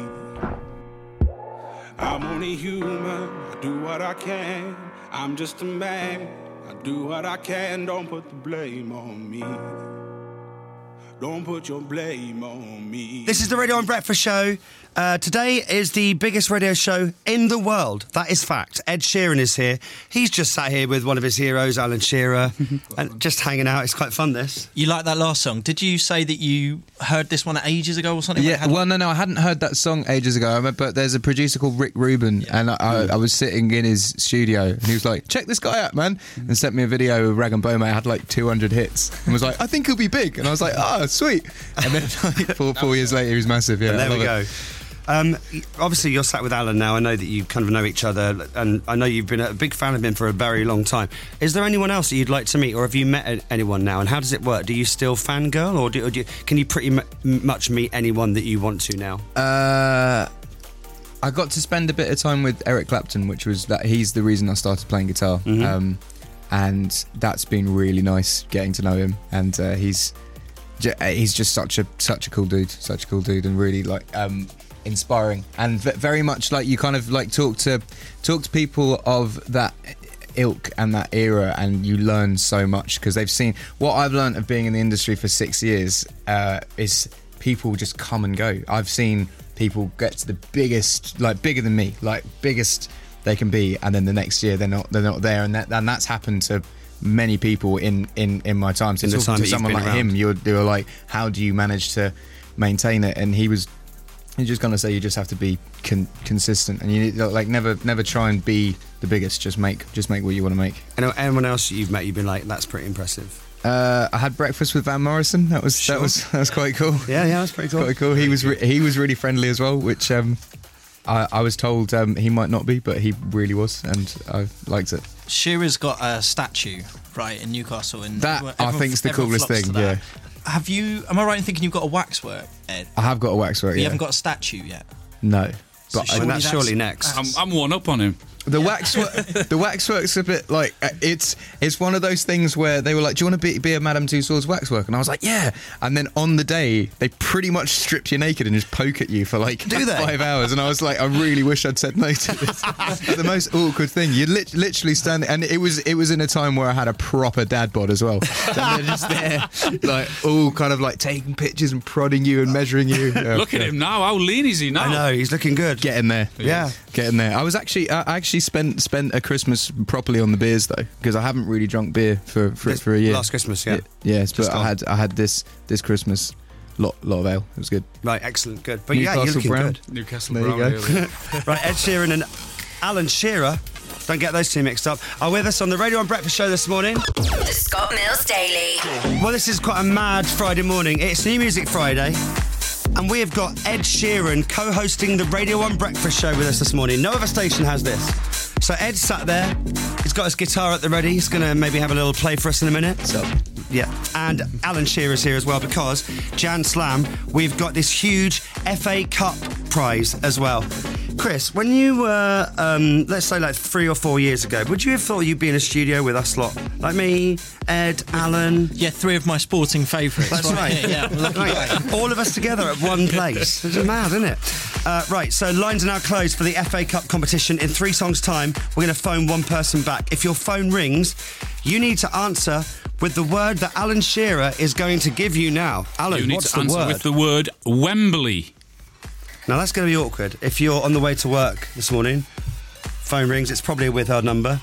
me. I'm only human. I do what I can. I'm just a man. I do what I can. Don't put the blame on me. Don't put your blame on me. This is the Radio one Breakfast Show. Uh, today is the biggest radio show in the world. That is fact. Ed Sheeran is here. He's just sat here with one of his heroes, Alan Shearer, and just hanging out. It's quite fun, this. You like that last song? Did you say that you heard this one ages ago or something? Yeah, well, no, no, I hadn't heard that song ages ago. I remember, but there's a producer called Rick Rubin, yeah. and I, I, I was sitting in his studio, and he was like, "Check this guy out, man," and sent me a video of Rag and Bone. I had like two hundred hits, and was like, "I think he'll be big," and I was like, "Oh, sweet." And then like, four, four years later, he was massive. Yeah, and there I we love go. it. Um, obviously, you're sat with Alan now. I know that you kind of know each other, and I know you've been a big fan of him for a very long time. Is there anyone else that you'd like to meet, or have you met anyone now? And how does it work? Do you still fangirl, or, do, or do you, can you pretty m- much meet anyone that you want to now? Uh, I got to spend a bit of time with Eric Clapton, which was that he's the reason I started playing guitar, Mm-hmm. um, and that's been really nice getting to know him. And uh, he's he's just such a such a cool dude, such a cool dude, and really like. Um, inspiring and v- very much like you kind of like talk to talk to people of that ilk and that era, and you learn so much because they've seen what I've learned of being in the industry for six years uh, is people just come and go. I've seen people get to the biggest, like bigger than me, like biggest they can be, and then the next year they're not they're not there, and that and that's happened to many people in in in my time. So in the talking time to that you've someone been like around. him, you're you're like, how do you manage to maintain it? And he was You're just gonna say you just have to be con- consistent, and you need, like never, never try and be the biggest. Just make, just make what you want to make. And anyone else you've met, you've been like, that's pretty impressive. Uh, I had breakfast with Van Morrison. That was Sure. that was that was quite cool. Yeah, yeah, that's pretty cool. Quite cool. He was re- he was really friendly as well, which um, I, I was told um, he might not be, but he really was, and I liked it. Shearer's got a statue right in Newcastle, and That everyone- I everyone- think's the everyone coolest flocks thing. to that. Yeah, Have you? Am I right in thinking you've got a waxwork, Ed? I have got a waxwork. But you Yeah. haven't got a statue yet. No, So but I mean, surely that's that's- surely next. I'm, I'm one up on him. The waxwork, the waxwork's a bit like uh, it's it's one of those things where they were like, "Do you want to be, be a Madame Tussauds waxwork?" And I was like, "Yeah." And then on the day, they pretty much strip you naked and just poke at you for like Do they? five hours. And I was like, "I really wish I'd said no to this." It's the most awkward thing. You lit- literally stand, and it was it was in a time where I had a proper dad bod as well. So they're just there, like all kind of like taking pictures and prodding you and measuring you. Yeah, Look at yeah. him now. How lean is he now? I know, he's looking good. Getting there. Yeah. Getting there. I was actually, I actually spent spent a Christmas properly on the beers though, because I haven't really drunk beer for for, This- for a year. last Christmas, yeah. Y- yes, Just but gone. I had I had this this Christmas lot lot of ale. It was good. Right, excellent, good. But yeah, you're Newcastle looking Brown. good. Newcastle There you Brown. go. really. Right, Ed Sheeran and Alan Shearer, don't get those two mixed up, are with us on the Radio one Breakfast Show this morning. The Scott Mills Daily. Well, this is quite a mad Friday morning. It's New Music Friday, and we have got Ed Sheeran co-hosting the Radio one Breakfast Show with us this morning. No other station has this. So Ed sat there. He's got his guitar at the ready. He's going to maybe have a little play for us in a minute. So, yeah. And Alan Shearer's here as well, because Jan Slam, we've got this huge F A Cup prize as well. Chris, when you were, um, let's say like three or four years ago, would you have thought you'd be in a studio with us lot? Like me, Ed, Alan? Yeah, three of my sporting favourites. That's right. Yeah, lucky guy. Right. All of us together at one place. It's mad, isn't it? Uh, right, so lines are now closed for the F A Cup competition. In three songs' time, we're going to phone one person back. If your phone rings, you need to answer with the word that Alan Shearer is going to give you now. Alan, You need what's to the answer word? with the word Wembley. Now, that's going to be awkward. If you're on the way to work this morning, phone rings, it's probably a withheld number.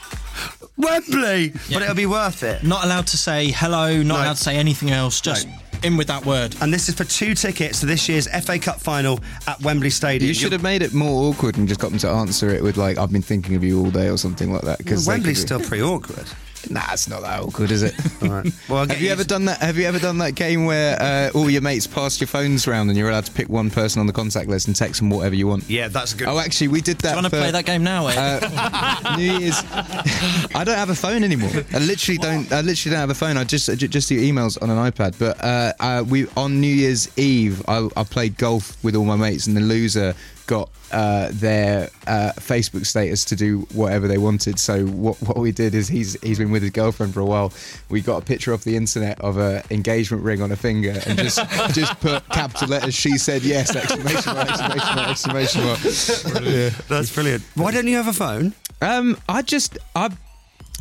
Wembley! Yeah. But it'll be worth it. Not allowed to say hello, not No. allowed to say anything else, just No. in with that word. And this is for two tickets to this year's F A Cup final at Wembley Stadium. You should have made it more awkward and just got them to answer it with like, "I've been thinking of you all day" or something like that. Because Wembley's still pretty awkward. Nah, it's not that awkward, is it? All right. Well, I'll get Have you ever done that? Have you ever done that game where uh, all your mates pass your phones around and you're allowed to pick one person on the contact list and text them whatever you want? Yeah, that's a good. Oh, actually, we did that. Do you want to for, play that game now, Ed? Uh, New Year's. I don't have a phone anymore. I literally don't. I literally don't have a phone. I just I ju- just do emails on an iPad. But uh, uh, we on New Year's Eve, I, I played golf with all my mates, and the loser got uh, their uh, Facebook status to do whatever they wanted. So what what we did is he's he's been with his girlfriend for a while. We got a picture off the internet of a engagement ring on a finger and just just put capital letters. She said yes! Exclamation mark! Exclamation mark! Exclamation mark! Yeah. That's brilliant. Why don't you have a phone? Um, I just I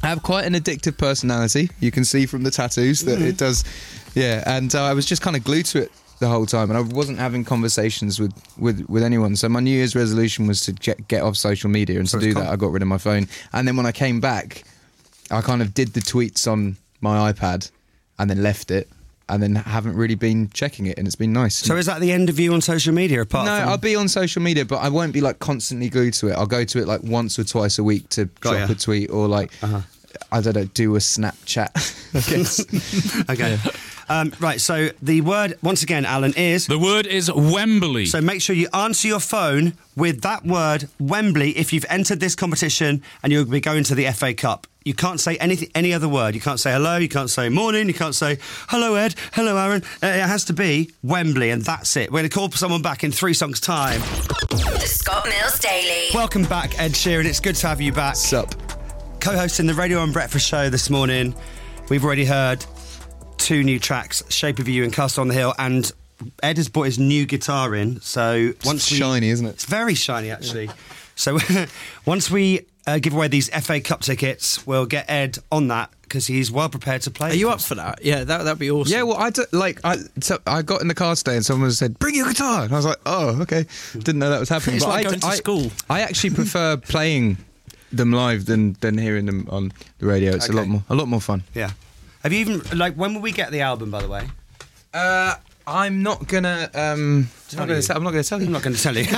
I have quite an addictive personality. You can see from the tattoos that Mhm. it does. Yeah, and uh, I was just kind of glued to it the whole time, and I wasn't having conversations with, with, with anyone. So my New Year's resolution was to get, get off social media, and So to it's do gone. that, I got rid of my phone. And then when I came back, I kind of did the tweets on my iPad, and then left it, and then haven't really been checking it, and it's been nice. So is that the end of you on social media? Apart No, from I'll be on social media, but I won't be like constantly glued to it. I'll go to it like once or twice a week to Got drop ya. a tweet or like, I don't know, do a Snapchat. I guess. Okay. Um, right, so the word, once again, Alan, is... The word is Wembley. So make sure you answer your phone with that word, Wembley, if you've entered this competition and you'll be going to the F A Cup. You can't say anything, any other word. You can't say hello, you can't say morning, you can't say hello, Ed, hello, Aaron. Uh, it has to be Wembley, and that's it. We're going to call someone back in three songs' time. The Scott Mills Daily. Welcome back, Ed Sheeran. It's good to have you back. Sup? Co-hosting the Radio one Breakfast Show this morning. We've already heard two new tracks, Shape of You and Castle on the Hill, and Ed has brought his new guitar in. So once It's we, shiny, isn't it? It's very shiny, actually. So once we uh, give away these F A Cup tickets, we'll get Ed on that because he's well prepared to play. Are you up for that? Yeah, that that'd be awesome. Yeah, well, I d- like I so I got in the car today and someone said, "Bring your guitar," and I was like, "Oh, okay." Didn't know that was happening. It's but like I, going to I, school. I actually prefer playing them live than than hearing them on the radio. It's a lot Okay. more a lot more fun. Yeah. Have you even like when will we get the album? By the way, Uh, I'm not gonna. Um, I'm not Tell gonna, you. say, I'm not gonna tell you. I'm not going to tell you.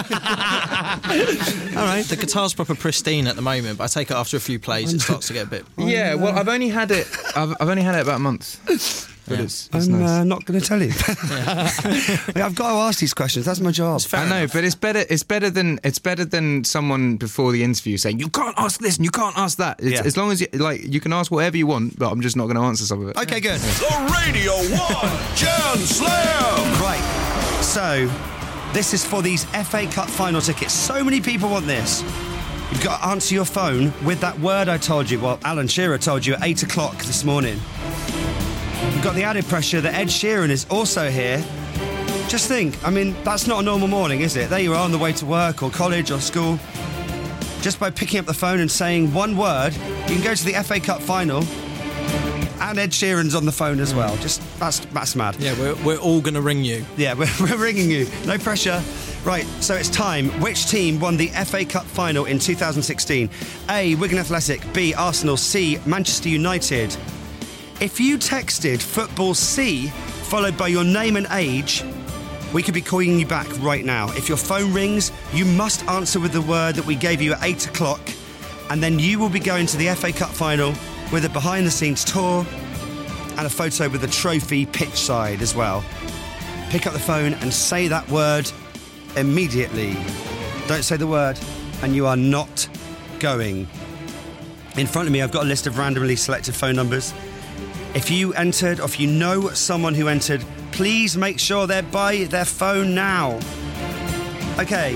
All right. The guitar's proper pristine at the moment, but I take it after a few plays, it starts to get a bit. Yeah, well, I've only had it. I've, I've only had it about a month. But Yeah. it's, it's I'm nice. uh, not going to tell you. I've got to ask these questions. That's my job. I know, but it's better. It's better than it's better than someone before the interview saying you can't ask this and you can't ask that. It's, Yeah. As long as you like, you can ask whatever you want, but I'm just not going to answer some of it. Okay, good. The Radio one Jam Slam. Right. So, this is for these F A Cup final tickets. So many people want this. You've got to answer your phone with that word I told you. Well, Alan Shearer told you at eight o'clock this morning. You've got the added pressure that Ed Sheeran is also here. Just think, I mean, that's not a normal morning, is it? There you are on the way to work or college or school. Just by picking up the phone and saying one word, you can go to the F A Cup final. And Ed Sheeran's on the phone as well. Just that's that's mad. Yeah, we're, we're all going to ring you. Yeah, we're, we're ringing you. No pressure. Right, so it's time. Which team won the F A Cup final in two thousand sixteen? A, Wigan Athletic. B, Arsenal. C, Manchester United. If you texted Football C, followed by your name and age, we could be calling you back right now. If your phone rings, you must answer with the word that we gave you at eight o'clock, and then you will be going to the F A Cup final with a behind-the-scenes tour and a photo with the trophy pitch side as well. Pick up the phone and say that word immediately. Don't say the word, and you are not going. In front of me, I've got a list of randomly selected phone numbers. If you entered, or if you know someone who entered, please make sure they're by their phone now. Okay.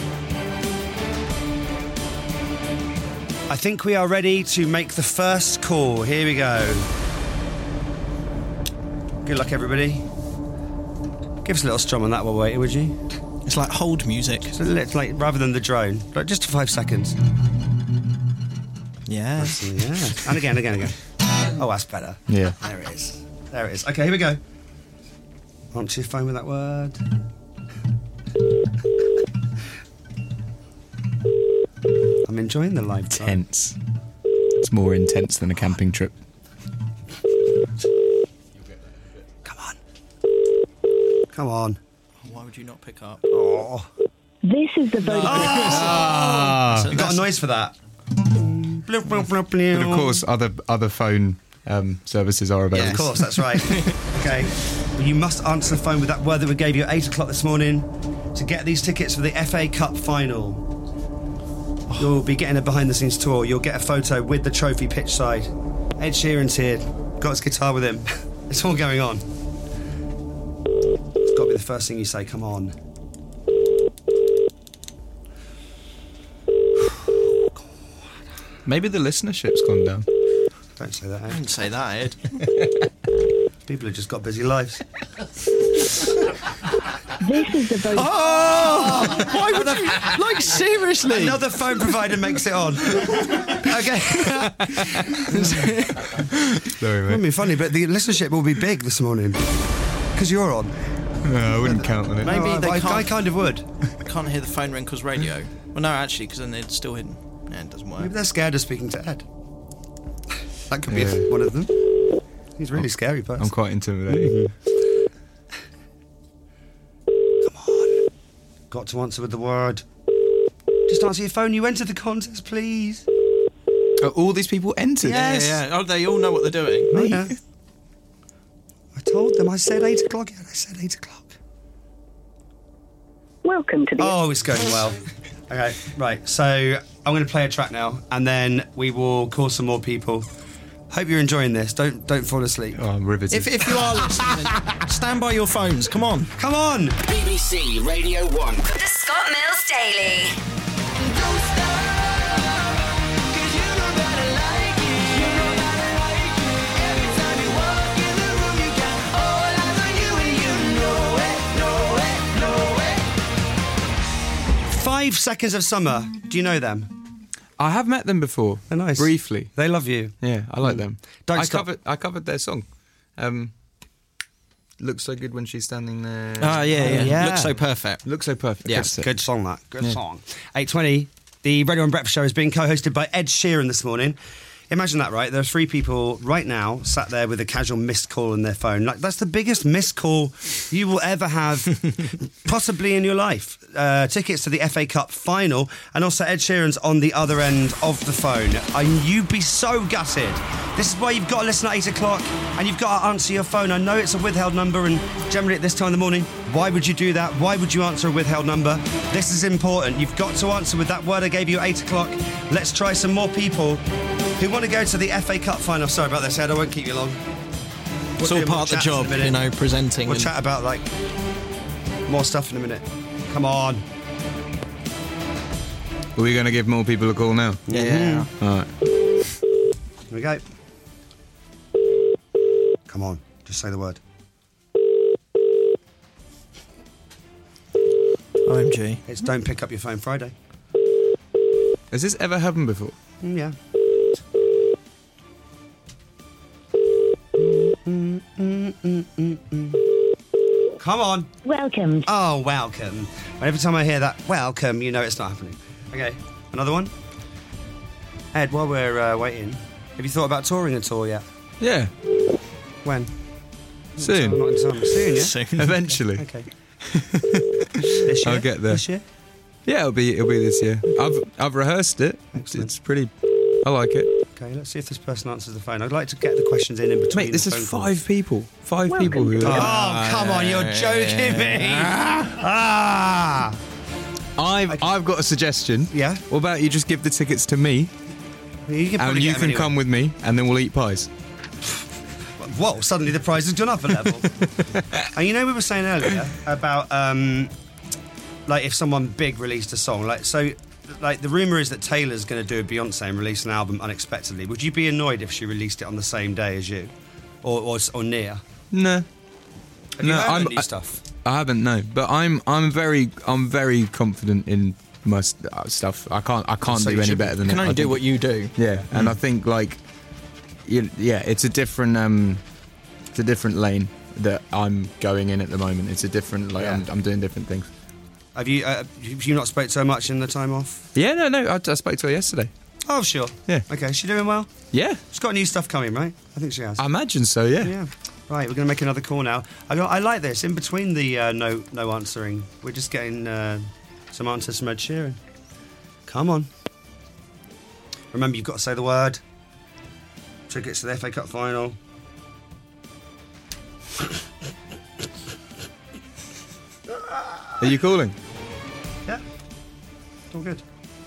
I think we are ready to make the first call. Here we go. Good luck, everybody. Give us a little strum on that while we're waiting, would you? It's like hold music. It's a little, like, rather than the drone. Like, just five seconds. Yeah. Yeah. And again, again, again. Oh, that's better. Yeah. There it is. There it is. Okay, here we go. Answer your phone with that word. I'm enjoying the live time. Tense. It's more intense than a camping trip. Come on. Come on. Why would you not pick up? Oh. This is the Vodafone. Ah. You got a noise for that? But of course, other other phone um, services are available. Yeah, of course, that's right. Okay. Well, you must answer the phone with that word that we gave you at eight o'clock this morning to get these tickets for the F A Cup final. You'll be getting a behind-the-scenes tour. You'll get a photo with the trophy pitch side. Ed Sheeran's here. Got his guitar with him. It's all going on. It's got to be the first thing you say. Come on. Maybe the listenership's gone down. Don't say that, Ed. Don't say that, Ed. People have just got busy lives. This is the Vodafone. Oh! Why would you? Like, seriously? Another phone provider makes it on. Okay. Sorry, Wouldn't mate. be funny, but the listenership will be big this morning because you're on. No, I wouldn't count on it. Maybe No, they I, I, can't, I kind of would. can't hear the phone ring because radio. Well, no, actually, because then it's still hidden. Yeah, it doesn't work. Maybe they're scared of speaking to Ed. That could be Yeah. one of them. He's a really scary person. I'm quite intimidating. Come on. Got to answer with the word. Just answer your phone. You entered the contest, please. Oh, all these people entered. Yes. Yeah, yeah. Oh, they all know what they're doing. Oh, yeah. I told them. I said eight o'clock. Yeah, I said eight o'clock. Welcome to the. Oh, it's going well. Okay, right. So I'm going to play a track now, and then we will call some more people. Hope you're enjoying this. Don't don't fall asleep. Oh, I'm riveted. If, if you are listening, then stand by your phones. Come on. Come on. B B C Radio one. The Scott Mills Daily. Five Seconds of Summer. Do you know them? I have met them before. They're nice. Briefly. They love you. Yeah, I like them. Don't I stop. covered I covered their song. Um, looks so good when she's standing there. Ah, yeah, yeah, yeah. Looks so perfect. Looks so perfect. Yeah. That's it. Good song, that. Good Yeah. song. eight twenty. The Radio one Breakfast Show is being co-hosted by Ed Sheeran this morning. Imagine that, right? There are three people right now sat there with a casual missed call on their phone. Like, that's the biggest missed call you will ever have, possibly in your life. Uh, tickets to the F A Cup final, and also Ed Sheeran's on the other end of the phone. And you'd be so gutted. This is why you've got to listen at eight o'clock, and you've got to answer your phone. I know it's a withheld number, and generally at this time in the morning, why would you do that? Why would you answer a withheld number? This is important. You've got to answer with that word I gave you at eight o'clock. Let's try some more people who want to go to the F A Cup final. Sorry about this, Ed. I won't keep you long. It's We'll all do more part of the chats in a job, minute. you know, presenting. We'll and- chat about, like, more stuff in a minute. Come on. Are we going to give more people a call now? Yeah, yeah. All right. Here we go. Come on. Just say the word. O M G. It's Don't Pick Up Your Phone Friday. Has this ever happened before? Mm, yeah. Come on. Welcome. Oh, welcome. And every time I hear that, welcome, you know it's not happening. Okay, another one. Ed, while we're uh, waiting, have you thought about touring at all yet? Yeah. When? Soon. Not in time. Soon, yeah? Soon. Eventually. Okay. This year? I'll get there. This year? Yeah, it'll be it'll be this year. I've I've rehearsed it. It's, Excellent. it's pretty. I like it. Okay, let's see if this person answers the phone. I'd like to get the questions in in between. Mate, this the is phone five calls. people. Five Welcome people who. to Oh, Are, come on, you're joking me. Ah. I've I've got a suggestion. Yeah? What about you just give the tickets to me, You can and probably you get them can anyway. come with me, and then we'll eat pies. Whoa, suddenly the price has gone up a level. And you know, we were saying earlier about, um, like, if someone big released a song, like, so, like, the rumour is that Taylor's going to do a Beyonce and release an album unexpectedly. Would you be annoyed if she released it on the same day as you? Or, or, or near? No. Have you No, heard I'm- the new I- stuff? I haven't, no, but I'm I'm very I'm very confident in my st- uh, stuff. I can't I can't So do you any should- better than You can it. only I do think- what you do. Yeah, and I think like, you, yeah, it's a different um, it's a different lane that I'm going in at the moment. It's a different like I'm, Yeah. I'm doing different things. Have you, uh, have you not spoke so much in the time off? Yeah, no, no, I, I spoke to her yesterday. Oh, sure. Yeah. Okay, is she doing well? Yeah, She's got new stuff coming, right? I think she has. I imagine so. Yeah. Yeah. Right, we're going to make another call now. I, got, I like this. In between the uh, no no answering, we're just getting uh, some answers from Ed Sheeran. Come on. Remember, you've got to say the word. Tickets to the F A Cup final. Are you calling? Yeah. All good.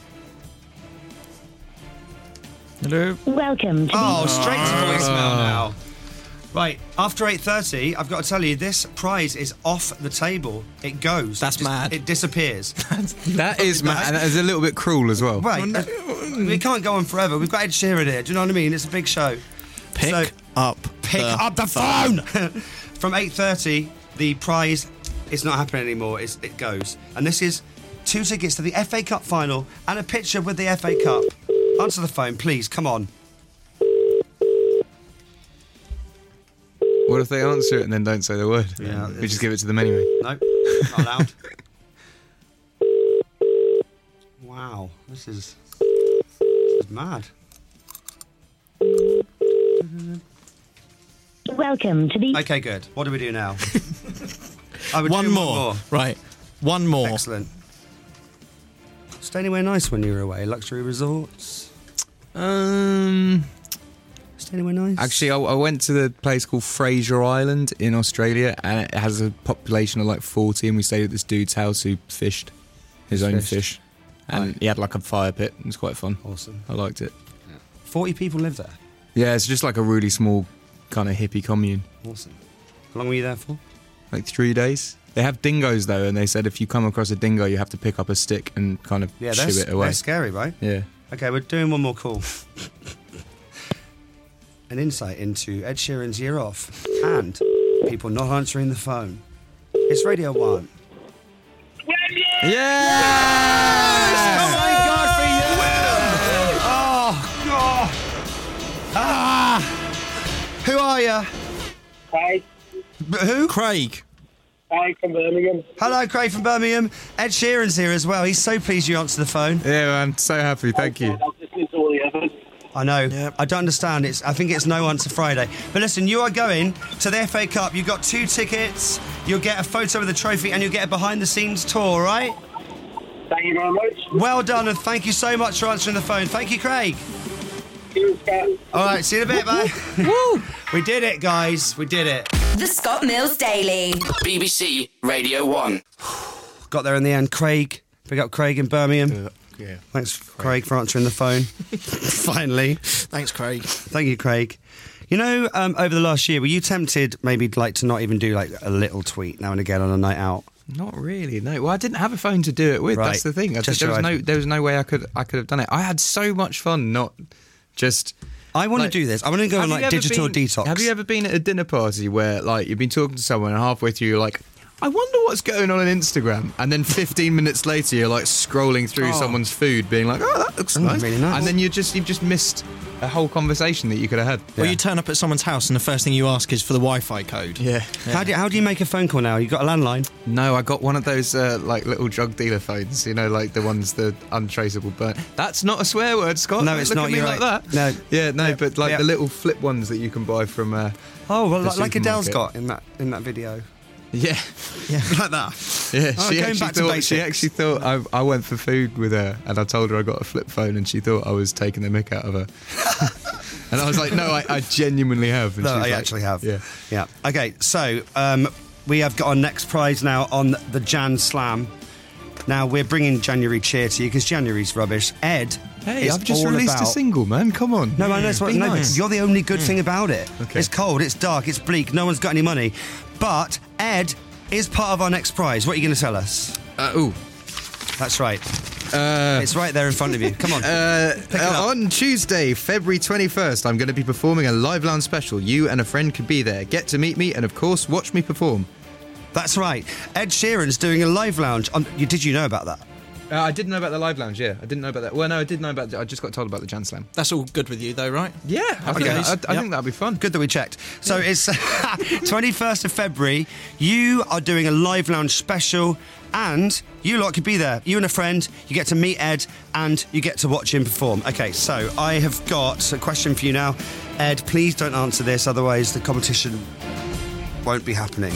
Hello. Welcome to Oh, the. straight to voicemail now. Right, after eight thirty, I've got to tell you, this prize is off the table. It goes. That's It just- mad. It disappears. That is mad. And that is a little bit cruel as well. Right. uh, we can't go on forever. We've got Ed Sheeran here. Do you know what I mean? It's a big show. Pick So, up. pick the up the phone. From eight thirty, the prize is not happening anymore. It's, it goes. And this is two tickets to the F A Cup final and a picture with the F A Cup. Answer the phone, please. Come on. What if they answer it and then don't say the word? Yeah, we just give it to them anyway. No, not allowed. Wow, this is this is mad. Welcome to the... Okay, good. What do we do now? I would One do more. One more. Right. One more. Excellent. Stay anywhere nice when you were away? Luxury resorts? Um, Stay anywhere nice? Actually, I, I went to the place called Fraser Island in Australia, and it has a population of like forty, and we stayed at this dude's house who fished his own Fished. fish. And Right. he had like a fire pit. It was quite fun. Awesome. I liked it. forty people live there? Yeah, it's just like a really small kind of hippie commune. Awesome. How long were you there for? Like three days. They have dingoes though, and they said if you come across a dingo, you have to pick up a stick and kind of Yeah, shoo they're, it away. they're scary, right? Yeah. Okay, we're doing one more call. An insight into Ed Sheeran's year off and people not answering the phone. It's Radio One. Yeah! Oh my God, for you! Oh God! Ah! Who are you? Hi. Who? Craig. Hi from Birmingham. Hello, Craig from Birmingham. Ed Sheeran's here as well. He's so pleased you answered the phone. Yeah, man. So happy. Thank you. I was listening to all the others. I know. I don't understand. It's. I think it's no answer Friday. But listen, you are going to the F A Cup. You've got two tickets. You'll get a photo of the trophy and you'll get a behind-the-scenes tour, all right? Thank you very much. Well done, and thank you so much for answering the phone. Thank you, Craig. Cheers, Scott. All right, see you in a bit, bye. Woo! We did it, guys. We did it. The Scott Mills Daily. B B C Radio one. Got there in the end. Craig. Big up Craig in Birmingham. Yeah. Thanks, Craig, for answering the phone. Finally. Thanks, Craig. Thank you, Craig. You know, um, over the last year, were you tempted maybe like to not even do like a little tweet now and again on a night out? Not really, no. Well, I didn't have a phone to do it with. Right. That's the thing. I Just there was your no, iPhone. there was no way I could, I could have done it. I had so much fun, not just. I want like- to do this. I want to go on Have you like ever digital been- detox. Have you ever been at a dinner party where like you've been talking to someone and halfway through you're like, I wonder what's going on on Instagram, and then fifteen minutes later you're like scrolling through Oh. someone's food, being like, oh, that looks Oh, nice. really nice. And then you just you've just missed a whole conversation that you could have had. Or you turn up at someone's house and the first thing you ask is for the Wi-Fi code. Yeah. How do you, how do you make a phone call now? You got a landline? No, I got one of those uh, like little drug dealer phones, you know, like the ones the untraceable burn. That's not a swear word, Scott. No, Don't it's look not, At me you're like right. that. No. Yeah, no, but like Yeah. the little flip ones that you can buy from. Uh, Oh, well, the like, like Adele's supermarket. got in that in that video. Yeah, Yeah, like that. yeah. Oh, she going actually back to thought basics. she actually thought I, I went for food with her, and I told her I got a flip phone, and she thought I was taking the mick out of her. And I was like, no, I, I genuinely have. And No, she was I like, actually have. Yeah. Yeah. Okay, so um, we have got our next prize now on the Jan Slam. Now, we're bringing January cheer to you because January's rubbish. Ed Hey, is I've just all released about... a single, man. Come on. No, I know. It's what, Be no, nice. you're the only good thing about it. Okay. It's cold, it's dark, it's bleak, no one's got any money. But Ed is part of our next prize. What are you going to tell us? Uh, ooh. That's right. Uh, It's right there in front of you. Come on. Uh, Pick it uh, up. on Tuesday, February twenty-first, I'm going to be performing a live lounge special. You and a friend could be there. Get to meet me and, of course, watch me perform. That's right. Ed Sheeran's doing a live lounge. On, you, did you know about that? Uh, I didn't know about the live lounge, yeah. I didn't know about that. Well, no, I did know about the, I just got told about the Jan Slam. That's all good with you, though, right? Yeah, I, think, Okay. I, I Yep. think that'll be fun. Good that we checked. So it's twenty-first of February. You are doing a live lounge special, and you lot could be there. You and a friend. You get to meet Ed, and you get to watch him perform. Okay, so I have got a question for you now, Ed. Please don't answer this, otherwise the competition won't be happening.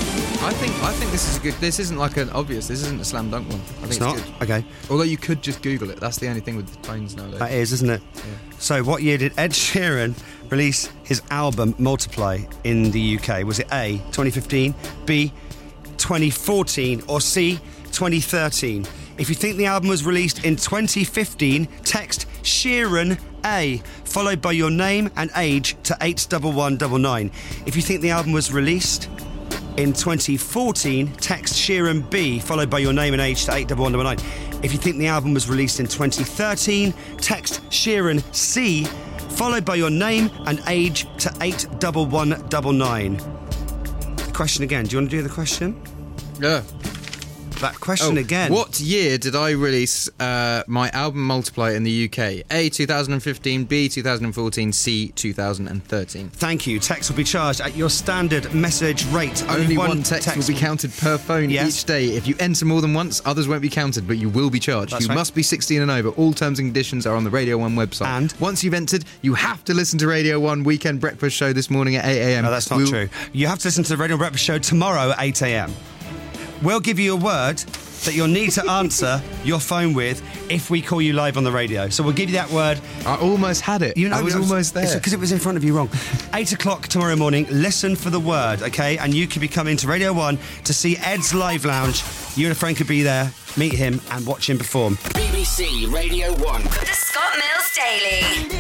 I think I think this is a good. This isn't like an obvious. This isn't a slam dunk one. I think It's it's, not? good. Okay. Although you could just Google it. That's the only thing with the phones nowadays. That is, isn't it? So, what year did Ed Sheeran release his album Multiply in the U K? Was it A, twenty fifteen, B, twenty fourteen, or C, twenty thirteen? If you think the album was released in twenty fifteen, text Sheeran A, followed by your name and age to eight one one nine nine. If you think the album was released in twenty fourteen, text Sheeran B, followed by your name and age to eight one one nine nine. If you think the album was released in twenty thirteen, text Sheeran C, followed by your name and age to eight one one nine nine. The question again. Do you want to do the question? Yeah. that question Oh, again. What year did I release uh, my album Multiply in the U K? A, two thousand fifteen, B, two thousand fourteen, C, two thousand thirteen. Thank you. Text will be charged at your standard message rate. Only one text, will be counted per phone Yes. each day. If you enter more than once, others won't be counted, but you will be charged. That's you right. must be sixteen and over. All terms and conditions are on the Radio one website. And? Once you've entered, you have to listen to Radio one Weekend Breakfast Show this morning at eight a.m. No, that's not We'll- true. You have to listen to the Radio Breakfast Show tomorrow at eight a.m. We'll give you a word that you'll need to answer your phone with if we call you live on the radio. So we'll give you that word. I almost had it. You know, I was almost there. It's because it was in front of you wrong. Eight o'clock tomorrow morning. Listen for the word, okay? And you could be coming to Radio One to see Ed's live lounge. You and a friend could be there, meet him, and watch him perform. B B C Radio one. The Scott Mills Daily.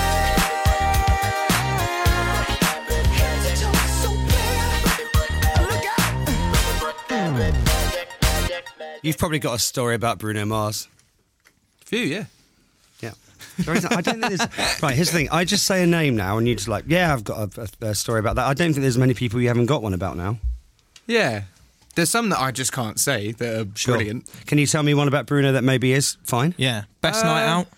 You've probably got a story about Bruno Mars. Few, yeah. Yeah. There isn't- I don't think there's... Right, here's the thing. I just say a name now and you're just like, yeah, I've got a, a, a story about that. I don't think there's many people you haven't got one about now. Yeah. There's some that I just can't say that are Sure. brilliant. Can you tell me one about Bruno that maybe is fine? Yeah. Best Uh, night out?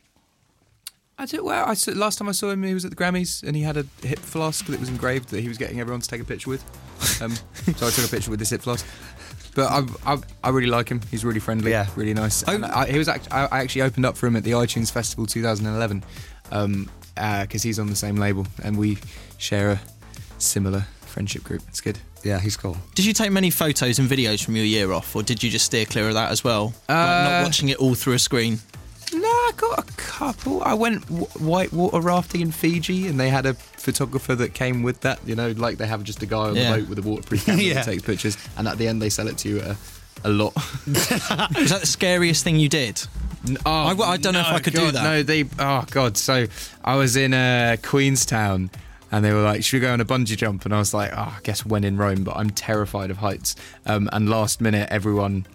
I do, well, I saw, last time I saw him, he was at the Grammys and he had a hip flask that was engraved that he was getting everyone to take a picture with. Um, so I took a picture with this hip flask. But I, I, I really like him. He's really friendly, Yeah. really nice. And I, he was act, I, I actually opened up for him at the iTunes Festival twenty eleven because um, uh, he's on the same label and we share a similar friendship group. It's good. Yeah, he's cool. Did you take many photos and videos from your year off, or did you just steer clear of that as well? Uh, like not watching it all through a screen? No, I got a couple. I went w- whitewater rafting in Fiji, and they had a photographer that came with that. You know, like they have just a guy on Yeah. the boat with a waterproof camera Yeah. that takes pictures, and at the end they sell it to you at a, a lot. Was that the scariest thing you did? Oh, I, I don't know if I could do God, that. No, they. Oh God! So I was in uh, Queenstown, and they were like, "Should we go on a bungee jump?" And I was like, "Oh, I guess when in Rome." But I'm terrified of heights. Um, and last minute, everyone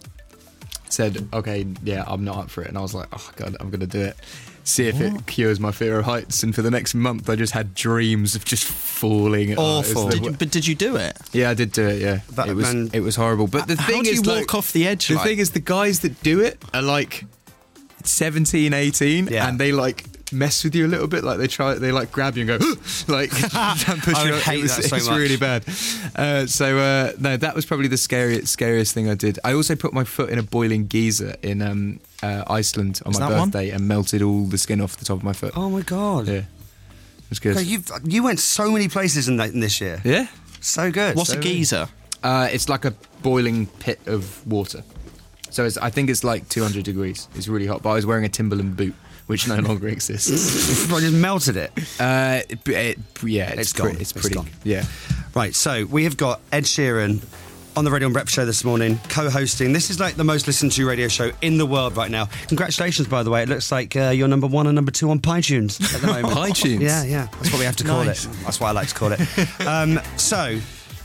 said, "Okay, yeah, I'm not up for it." And I was like, "Oh God, I'm gonna do it. See if it cures my fear of heights." And for the next month, I just had dreams of just falling. Oh, it was Awful. the- Did you, but did you do it? yeah, I did do it. Yeah, That it was. man- It was horrible. But the How thing do is, you like, walk off the edge? the like? thing is, the guys that do it are like seventeen, eighteen, Yeah. and they like mess with you a little bit. Like they try, they like grab you and go, like, and push I you would up. hate It was- that so it's much. really bad. Uh, so uh, no, that was probably the scariest, scariest thing I did. I also put my foot in a boiling geyser in um, uh, Iceland on Was my that one? birthday and melted all the skin off the top of my foot. Oh my God. Yeah, it was good. Okay, you've, you went so many places in, that, in this year. yeah, So good. What's so a geezer? uh, it's like a boiling pit of water. So it's, I think it's like two hundred degrees. It's really hot. But I was wearing a Timberland boot, which no longer exists. I just melted it. Uh, it, it, yeah, it's, It's gone. pre- it's It's pretty. gone. Yeah. Right, so we have got Ed Sheeran on the Radio and Breakfast Show this morning, co-hosting. This is like the most listened to radio show in the world right now. Congratulations, by the way. It looks like uh, you're number one and number two on iTunes at the moment. iTunes? Yeah, yeah. That's what we have to call Nice. it. That's what I like to call it. Um, so,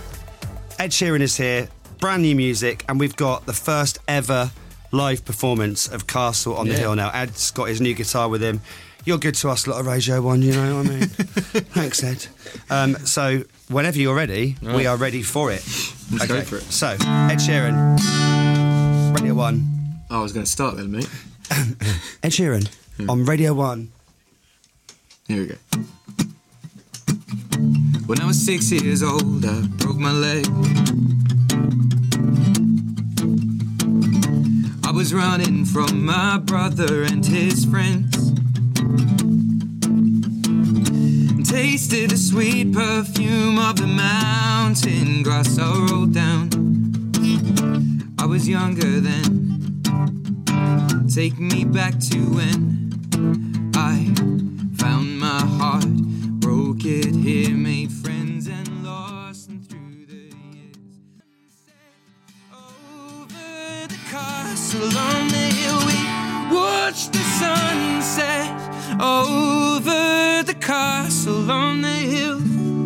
Ed Sheeran is here, brand new music, and we've got the first ever live performance of Castle on the Yeah. Hill now. Ed's got his new guitar with him. You're good to us, lot of Radio One, you know what I mean? Thanks, Ed. Um, so, whenever you're ready, we Right. are ready for it. Let's go for it. So, Ed Sheeran, Radio One. Oh, I was going to start then, mate. Ed Sheeran on Radio One. Here we go. When I was six years old, I broke my leg. I was running from my brother and his friends. Tasted the sweet perfume of the mountain grass I rolled down. I was younger then. Take me back to when I found my heart, broke it here, made friends and lost them through the years. Over the castle on the hill, we watched the sunset. Over the castle on the hill.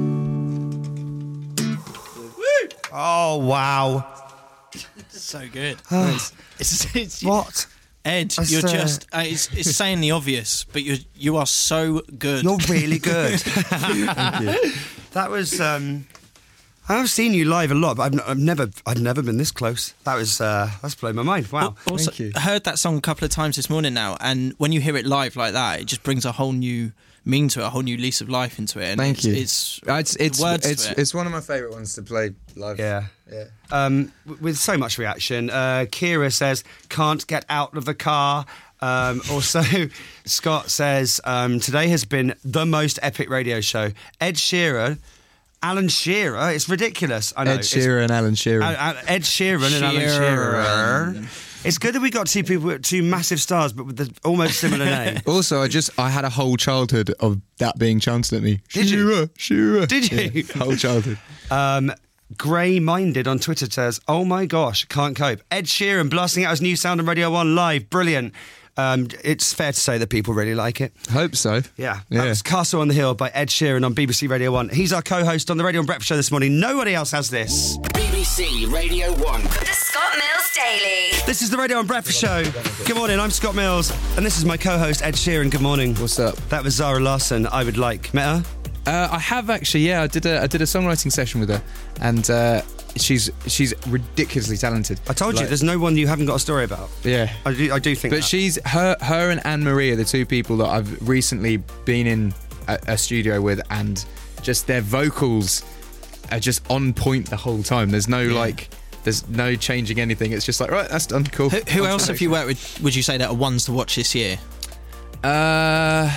Oh, wow. So good. Oh. It's, it's, What? Ed, That's, you're uh, just, uh, it's, it's saying the obvious, but you you are so good. You're really good. Thank you. That was, um, I've seen you live a lot, but I've, n- I've never, I've never been this close. That was, uh, that's blown my mind. Wow. Also, Thank you. I heard that song a couple of times this morning now, and when you hear it live like that, it just brings a whole new meaning to it, a whole new lease of life into it. And Thank it's, you. It's Uh, It's it's words to it's, it. it's one of my favourite ones to play live. Yeah. Yeah. Um, w- with so much reaction, uh, Kira says, can't get out of the car. Um, also, Scott says, um, today has been the most epic radio show. Ed Sheeran, Alan Shearer, it's ridiculous. I know. Ed Sheeran and Alan Sheeran. Uh, uh, Ed Sheeran and Alan Shearer. It's good that we got two people, with two massive stars, but with the almost similar name. Also, I just I had a whole childhood of that being chanted at me. Did you? Shearer, Shearer. Did you? Yeah, whole childhood. Um, Grey Minded on Twitter says, oh my gosh, can't cope. Ed Sheeran blasting out his new sound on Radio one live. Brilliant. Um, it's fair to say that people really like it. Hope so. Yeah. Yeah. That was Castle on the Hill by Ed Sheeran on B B C Radio one. He's our co-host on the Radio one Breakfast Show this morning. Nobody else has this. B B C Radio one. The Scott Mills Daily. This is the Radio one Breakfast Show. Good morning, I'm Scott Mills, and this is my co-host Ed Sheeran. Good morning. What's up? That was Zara Larsson, I Would Like. Met her? Uh, I have actually, yeah. I did a I did a songwriting session with her, and uh, she's she's ridiculously talented. I told you, Like- there's no one you haven't got a story about. Yeah. I do, I do think But that. she's her her and Anne Marie are the two people that I've recently been in a, a studio with, and just their vocals are just on point the whole time. There's no like, there's no changing anything. It's just like, right, that's done, cool. Who, who else have you worked with? Would you say that are ones to watch this year? Uh,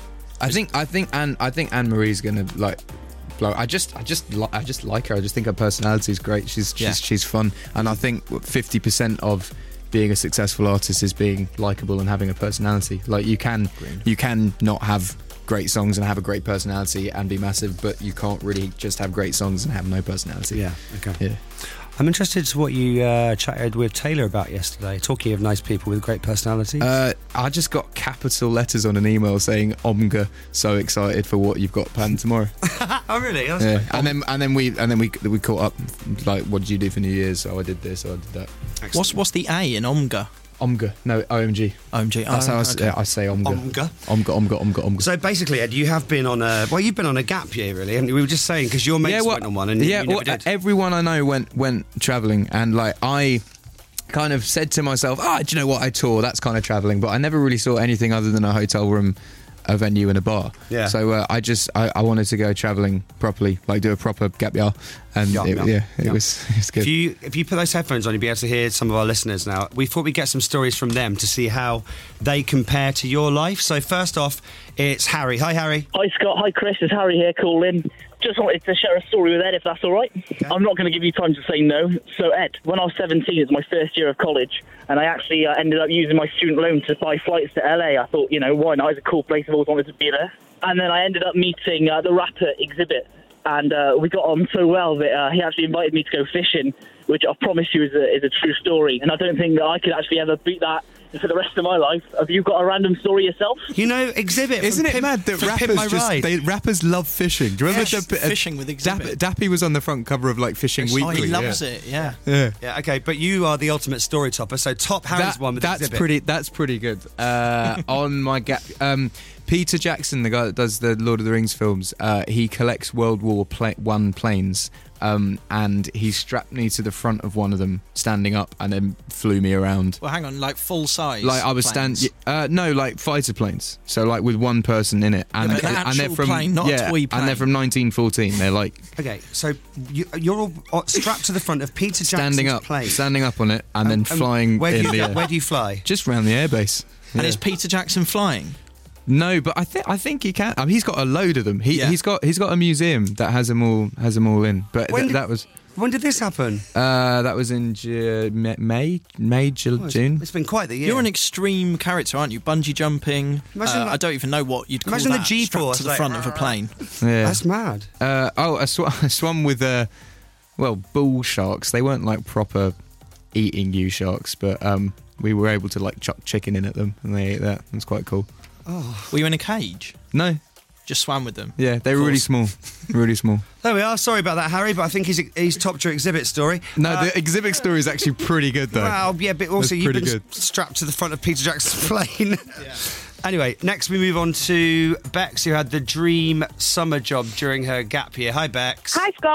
I think I think Anne I think Anne Marie's gonna like blow. I just I just li- I just like her. I just think her personality is great. She's she's Yeah. she's fun, and I think fifty percent of being a successful artist is being likable and having a personality. Like you can you can not have great songs and have a great personality and be massive, but you can't really just have great songs and have no personality. Yeah, okay. Yeah. I'm interested to what you uh, chatted with Taylor about yesterday, talking of nice people with great personalities. Uh, I just got capital letters on an email saying, "Omga, so excited for what you've got planned tomorrow." Oh, really? That's Yeah, great. and then and then we and then we we caught up. Like, what did you do for New Year's? Oh, I did this. Oh, I did that. Excellent. What's what's the A in Omga? Omga, no, O M G. O M G. That's oh, how I, s- okay. yeah, I say Omga. Omga? Omga, Omga, Omga, Omga. So basically, Ed, you have been on a well, you've been on a gap year, really. And we were just saying because your mates yeah, well, went on one, and yeah, you never well, did. everyone I know went went travelling, and like I kind of said to myself, "Ah, do you know what? I tour. That's kind of travelling," but I never really saw anything other than a hotel room, a venue, and a bar. Yeah. So uh, I just I, I wanted to go travelling properly, like do a proper gap year, and Yum, it, yum, yeah, it yum. was it was good. If you if you put those headphones on, you'll be able to hear some of our listeners now. We thought we'd get some stories from them to see how they compare to your life. So first off, it's Harry. Hi, Harry. Hi Scott, hi Chris, it's Harry here calling. Just wanted to share a story with Ed if that's all right. I'm not going to give you time to say no. So Ed, when I was seventeen, it was my first year of college, and I actually uh, ended up using my student loan to buy flights to L A. I thought, you know, why not? It's a cool place, I've always wanted to be there. And then I ended up meeting uh, the rapper Exhibit, and uh, we got on so well that uh, he actually invited me to go fishing, which I promise you is a, is a true story, and I don't think that I could actually ever beat that for the rest of my life. Have you got a random story yourself? You know, Exhibit. Isn't from it Pimp- mad that from Pimp rappers My just Ride. they, rappers love fishing? Do you remember Yes, the, uh, fishing with Exhibit. Dapp- Dappy was on the front cover of like Fishing Oh, Weekly. he loves yeah. it. Yeah. Yeah. Yeah, okay, but you are the ultimate story topper. So top Harry's That- one with that's Exhibit. pretty. That's pretty good. Uh, on my gap, um, Peter Jackson, the guy that does the Lord of the Rings films, uh, he collects World War pla- One planes, um, and he strapped me to the front of one of them, standing up, and then flew me around. Well, hang on, like full size. Like I was planes. stand, uh, no, like fighter planes. So like with one person in it, and but an and they're actual from plane, not a yeah, toy and plane. they're from nineteen fourteen. They're like Okay, so you, you're all uh, strapped to the front of Peter Jackson's standing up, plane. standing up on it, and then Um, um, flying where do in you, the air. Where do you fly? Just round the airbase. And Yeah. is Peter Jackson flying? No, but I think I think he can. I mean, he's got a load of them. He Yeah. he's got he's got a museum that has them all has them all in. But When th- did- that was When did this happen? uh, that was in Ju- May May, May Ju- Oh, it's- June. It's been quite the year. You're an extreme character, aren't you? Bungee jumping. Imagine Uh, that- I don't even know what you'd call Imagine the that. G-force, strapped to the like- front of a plane. Yeah. That's mad. Uh, oh, I, sw- I swam with uh, well bull sharks. They weren't like proper eating you sharks, but um, we were able to like chuck chicken in at them, and they ate that. It was quite cool. Were you in a cage? No, Just swam with them. yeah, they were really small, really small. There we are. Sorry about that, Harry, but I think he's he's topped your Exhibit story. No, Uh, the exhibit story is actually pretty good though. Well, yeah, but also That's you've pretty been good. strapped to the front of Peter Jackson's plane. Anyway, next we move on to Bex, who had the dream summer job during her gap year. Hi, Bex. Hi, Scott.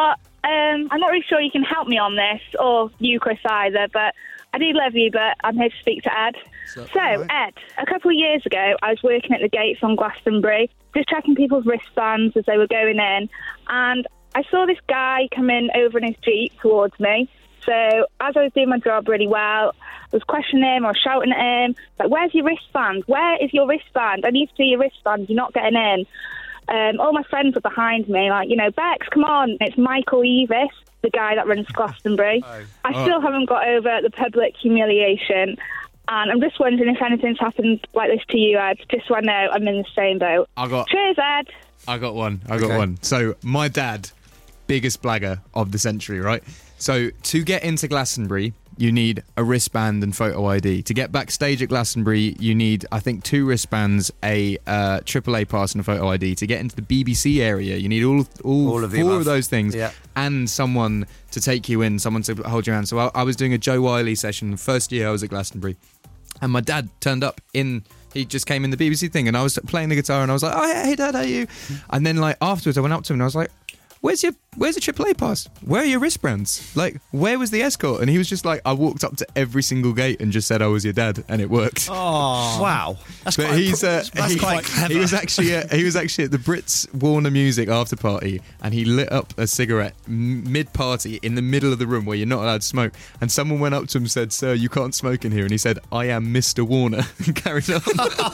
Um, I'm not really sure you can help me on this, or you, Chris, either, but I do love you, but I'm here to speak to Ed. So, So, Ed, a couple of years ago, I was working at the gates on Glastonbury, just checking people's wristbands as they were going in, and I saw this guy coming over in his Jeep towards me. So, as I was doing my job really well, I was questioning him or shouting at him, like, where's your wristband? Where is your wristband? I need to see your wristband. You're not getting in. Um, all my friends were behind me, like, you know, Bex, come on. It's Michael Eavis, the guy that runs Glastonbury. Oh. I Oh. still haven't got over the public humiliation. And I'm just wondering if anything's happened like this to you, Ed, just so I know I'm in the same boat. I got- Cheers, Ed. I got one. I got Okay. one. So my dad, biggest blagger of the century, right? So to get into Glastonbury, you need a wristband and photo I D. To get backstage at Glastonbury, you need, I think, two wristbands, a uh, triple A pass and a photo I D. To get into the B B C area, you need all all, All of the four above. of those things, Yeah. and someone to take you in, someone to hold your hand. So I, I was doing a Joe Wiley session the first year I was at Glastonbury, and my dad turned up in. He just came in the B B C thing, and I was playing the guitar, and I was like, "Oh, hey, hey Dad, how are you?" And then, like, afterwards, I went up to him, and I was like, "Where's your Where's your triple A pass? Where are your wristbands? Like, where was the escort?" And he was just like, "I walked up to every single gate and just said I was your dad, and it worked." Oh, wow! That's but quite he's uh, that's he, quite clever. he was actually at, he was actually at the Brits Warner Music after party, and he lit up a cigarette mid party in the middle of the room where you're not allowed to smoke. And someone went up to him and said, "Sir, you can't smoke in here." And he said, "I am Mister Warner," and carried on.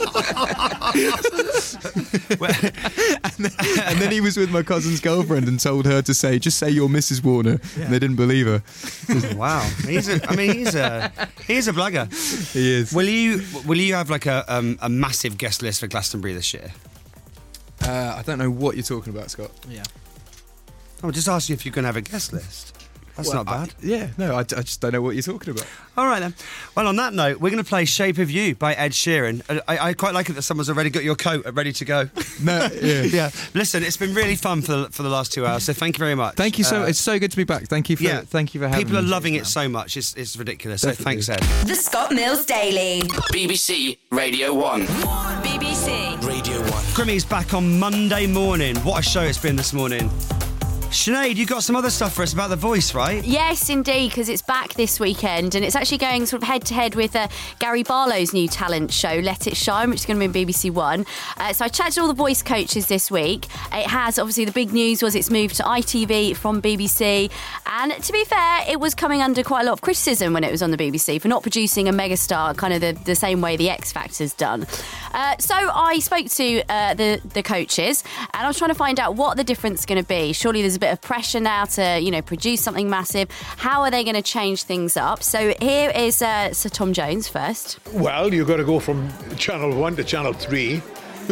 and, then, and then he was with my cousin's girlfriend and told her to say, "Just say you're Missus Warner." Yeah. And they didn't believe her. Wow, he's a, I mean, he's a he's a blagger. He is. Will you will you have like a um, a massive guest list for Glastonbury this year? Uh, I don't know what you're talking about, Scott. Yeah. I'll just ask you if you're going to have a guest list. That's Well, not bad. I- yeah, no, I, I just don't know what you're talking about. All right then. Well, on that note, we're going to play "Shape of You" by Ed Sheeran. I, I quite like it that someone's already got your coat ready to go. No, yeah. yeah. Listen, it's been really fun for the, for the last two hours. So thank you very much. Thank you so. Uh, it's so good to be back. Thank you for. yeah. Thank you for having People are me. loving it so much. It's it's ridiculous. So Definitely. thanks, Ed. The Scott Mills Daily. B B C Radio one. B B C. Radio one. Grimmy's back on Monday morning. What a show it's been this morning. Sinead, you got some other stuff for us about The Voice, right? Yes, indeed, because it's back this weekend and it's actually going sort of head to head with uh, Gary Barlow's new talent show, Let It Shine, which is going to be on B B C One. Uh, so I chatted to all the voice coaches this week. It has, obviously, the big news was it's moved to I T V from B B C. And to be fair, it was coming under quite a lot of criticism when it was on the B B C for not producing a megastar kind of the, the same way the X Factor's done. Uh, so I spoke to uh, the, the coaches and I was trying to find out what the difference is going to be. Surely there's a bit of pressure now to, you know, produce something massive. How are they going to change things up? So here is uh, Sir Tom Jones first. Well, you've got to go from Channel one to Channel three.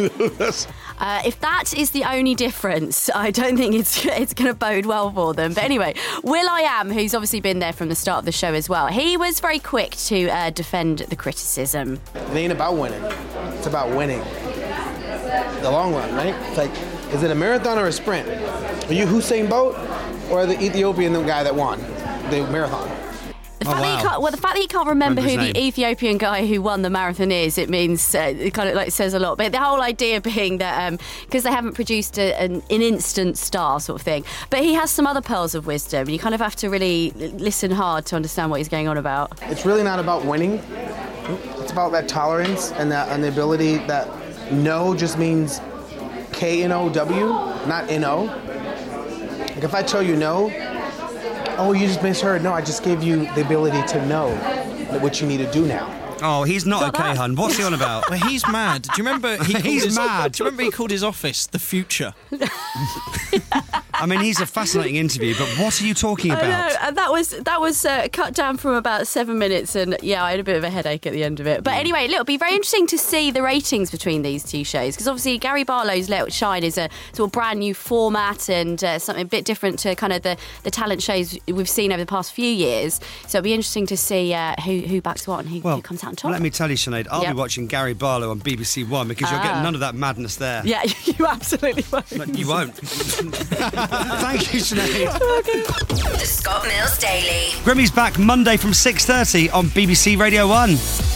Uh, if that is the only difference, I don't think it's it's going to bode well for them. But anyway, Will I Am, who's obviously been there from the start of the show as well, he was very quick to uh, defend the criticism. It ain't about winning. It's about winning. The long run, right? It's like, is it a marathon or a sprint? Are you Usain Bolt or the Ethiopian guy that won the marathon? The fact that he can't, well, the fact that he can't remember, Remember who his the name. Ethiopian guy who won the marathon is, it means uh, it kind of like says a lot. But the whole idea being that because they haven't produced a, an, an instant star sort of thing. But he has some other pearls of wisdom. You kind of have to really listen hard to understand what he's going on about. It's really not about winning. It's about that tolerance and that and the ability that no just means K N O W, not N O. Like if I tell you no, oh, you just misheard. No, I just gave you the ability to know what you need to do now. Oh, he's not okay, hun. What's he on about? Well, he's mad. Do you remember he called He's his, mad. Do you remember he called his office the future? I mean, he's a fascinating interview, but what are you talking about? I know, and that was that was uh, cut down from about seven minutes, and yeah, I had a bit of a headache at the end of it. But anyway, it'll be very interesting to see the ratings between these two shows because obviously Gary Barlow's Let It Shine is a sort of brand new format and uh, something a bit different to kind of the, the talent shows we've seen over the past few years. So it'll be interesting to see uh, who who backs what and who, Well, who comes out on top. Let me tell you, Sinead, I'll Yep. be watching Gary Barlow on B B C One because you'll Ah. get none of that madness there. Yeah, you absolutely won't. No, you won't. Thank you, Sinead. The Scott Mills Daily. Grimmy's back Monday from six thirty on B B C Radio one.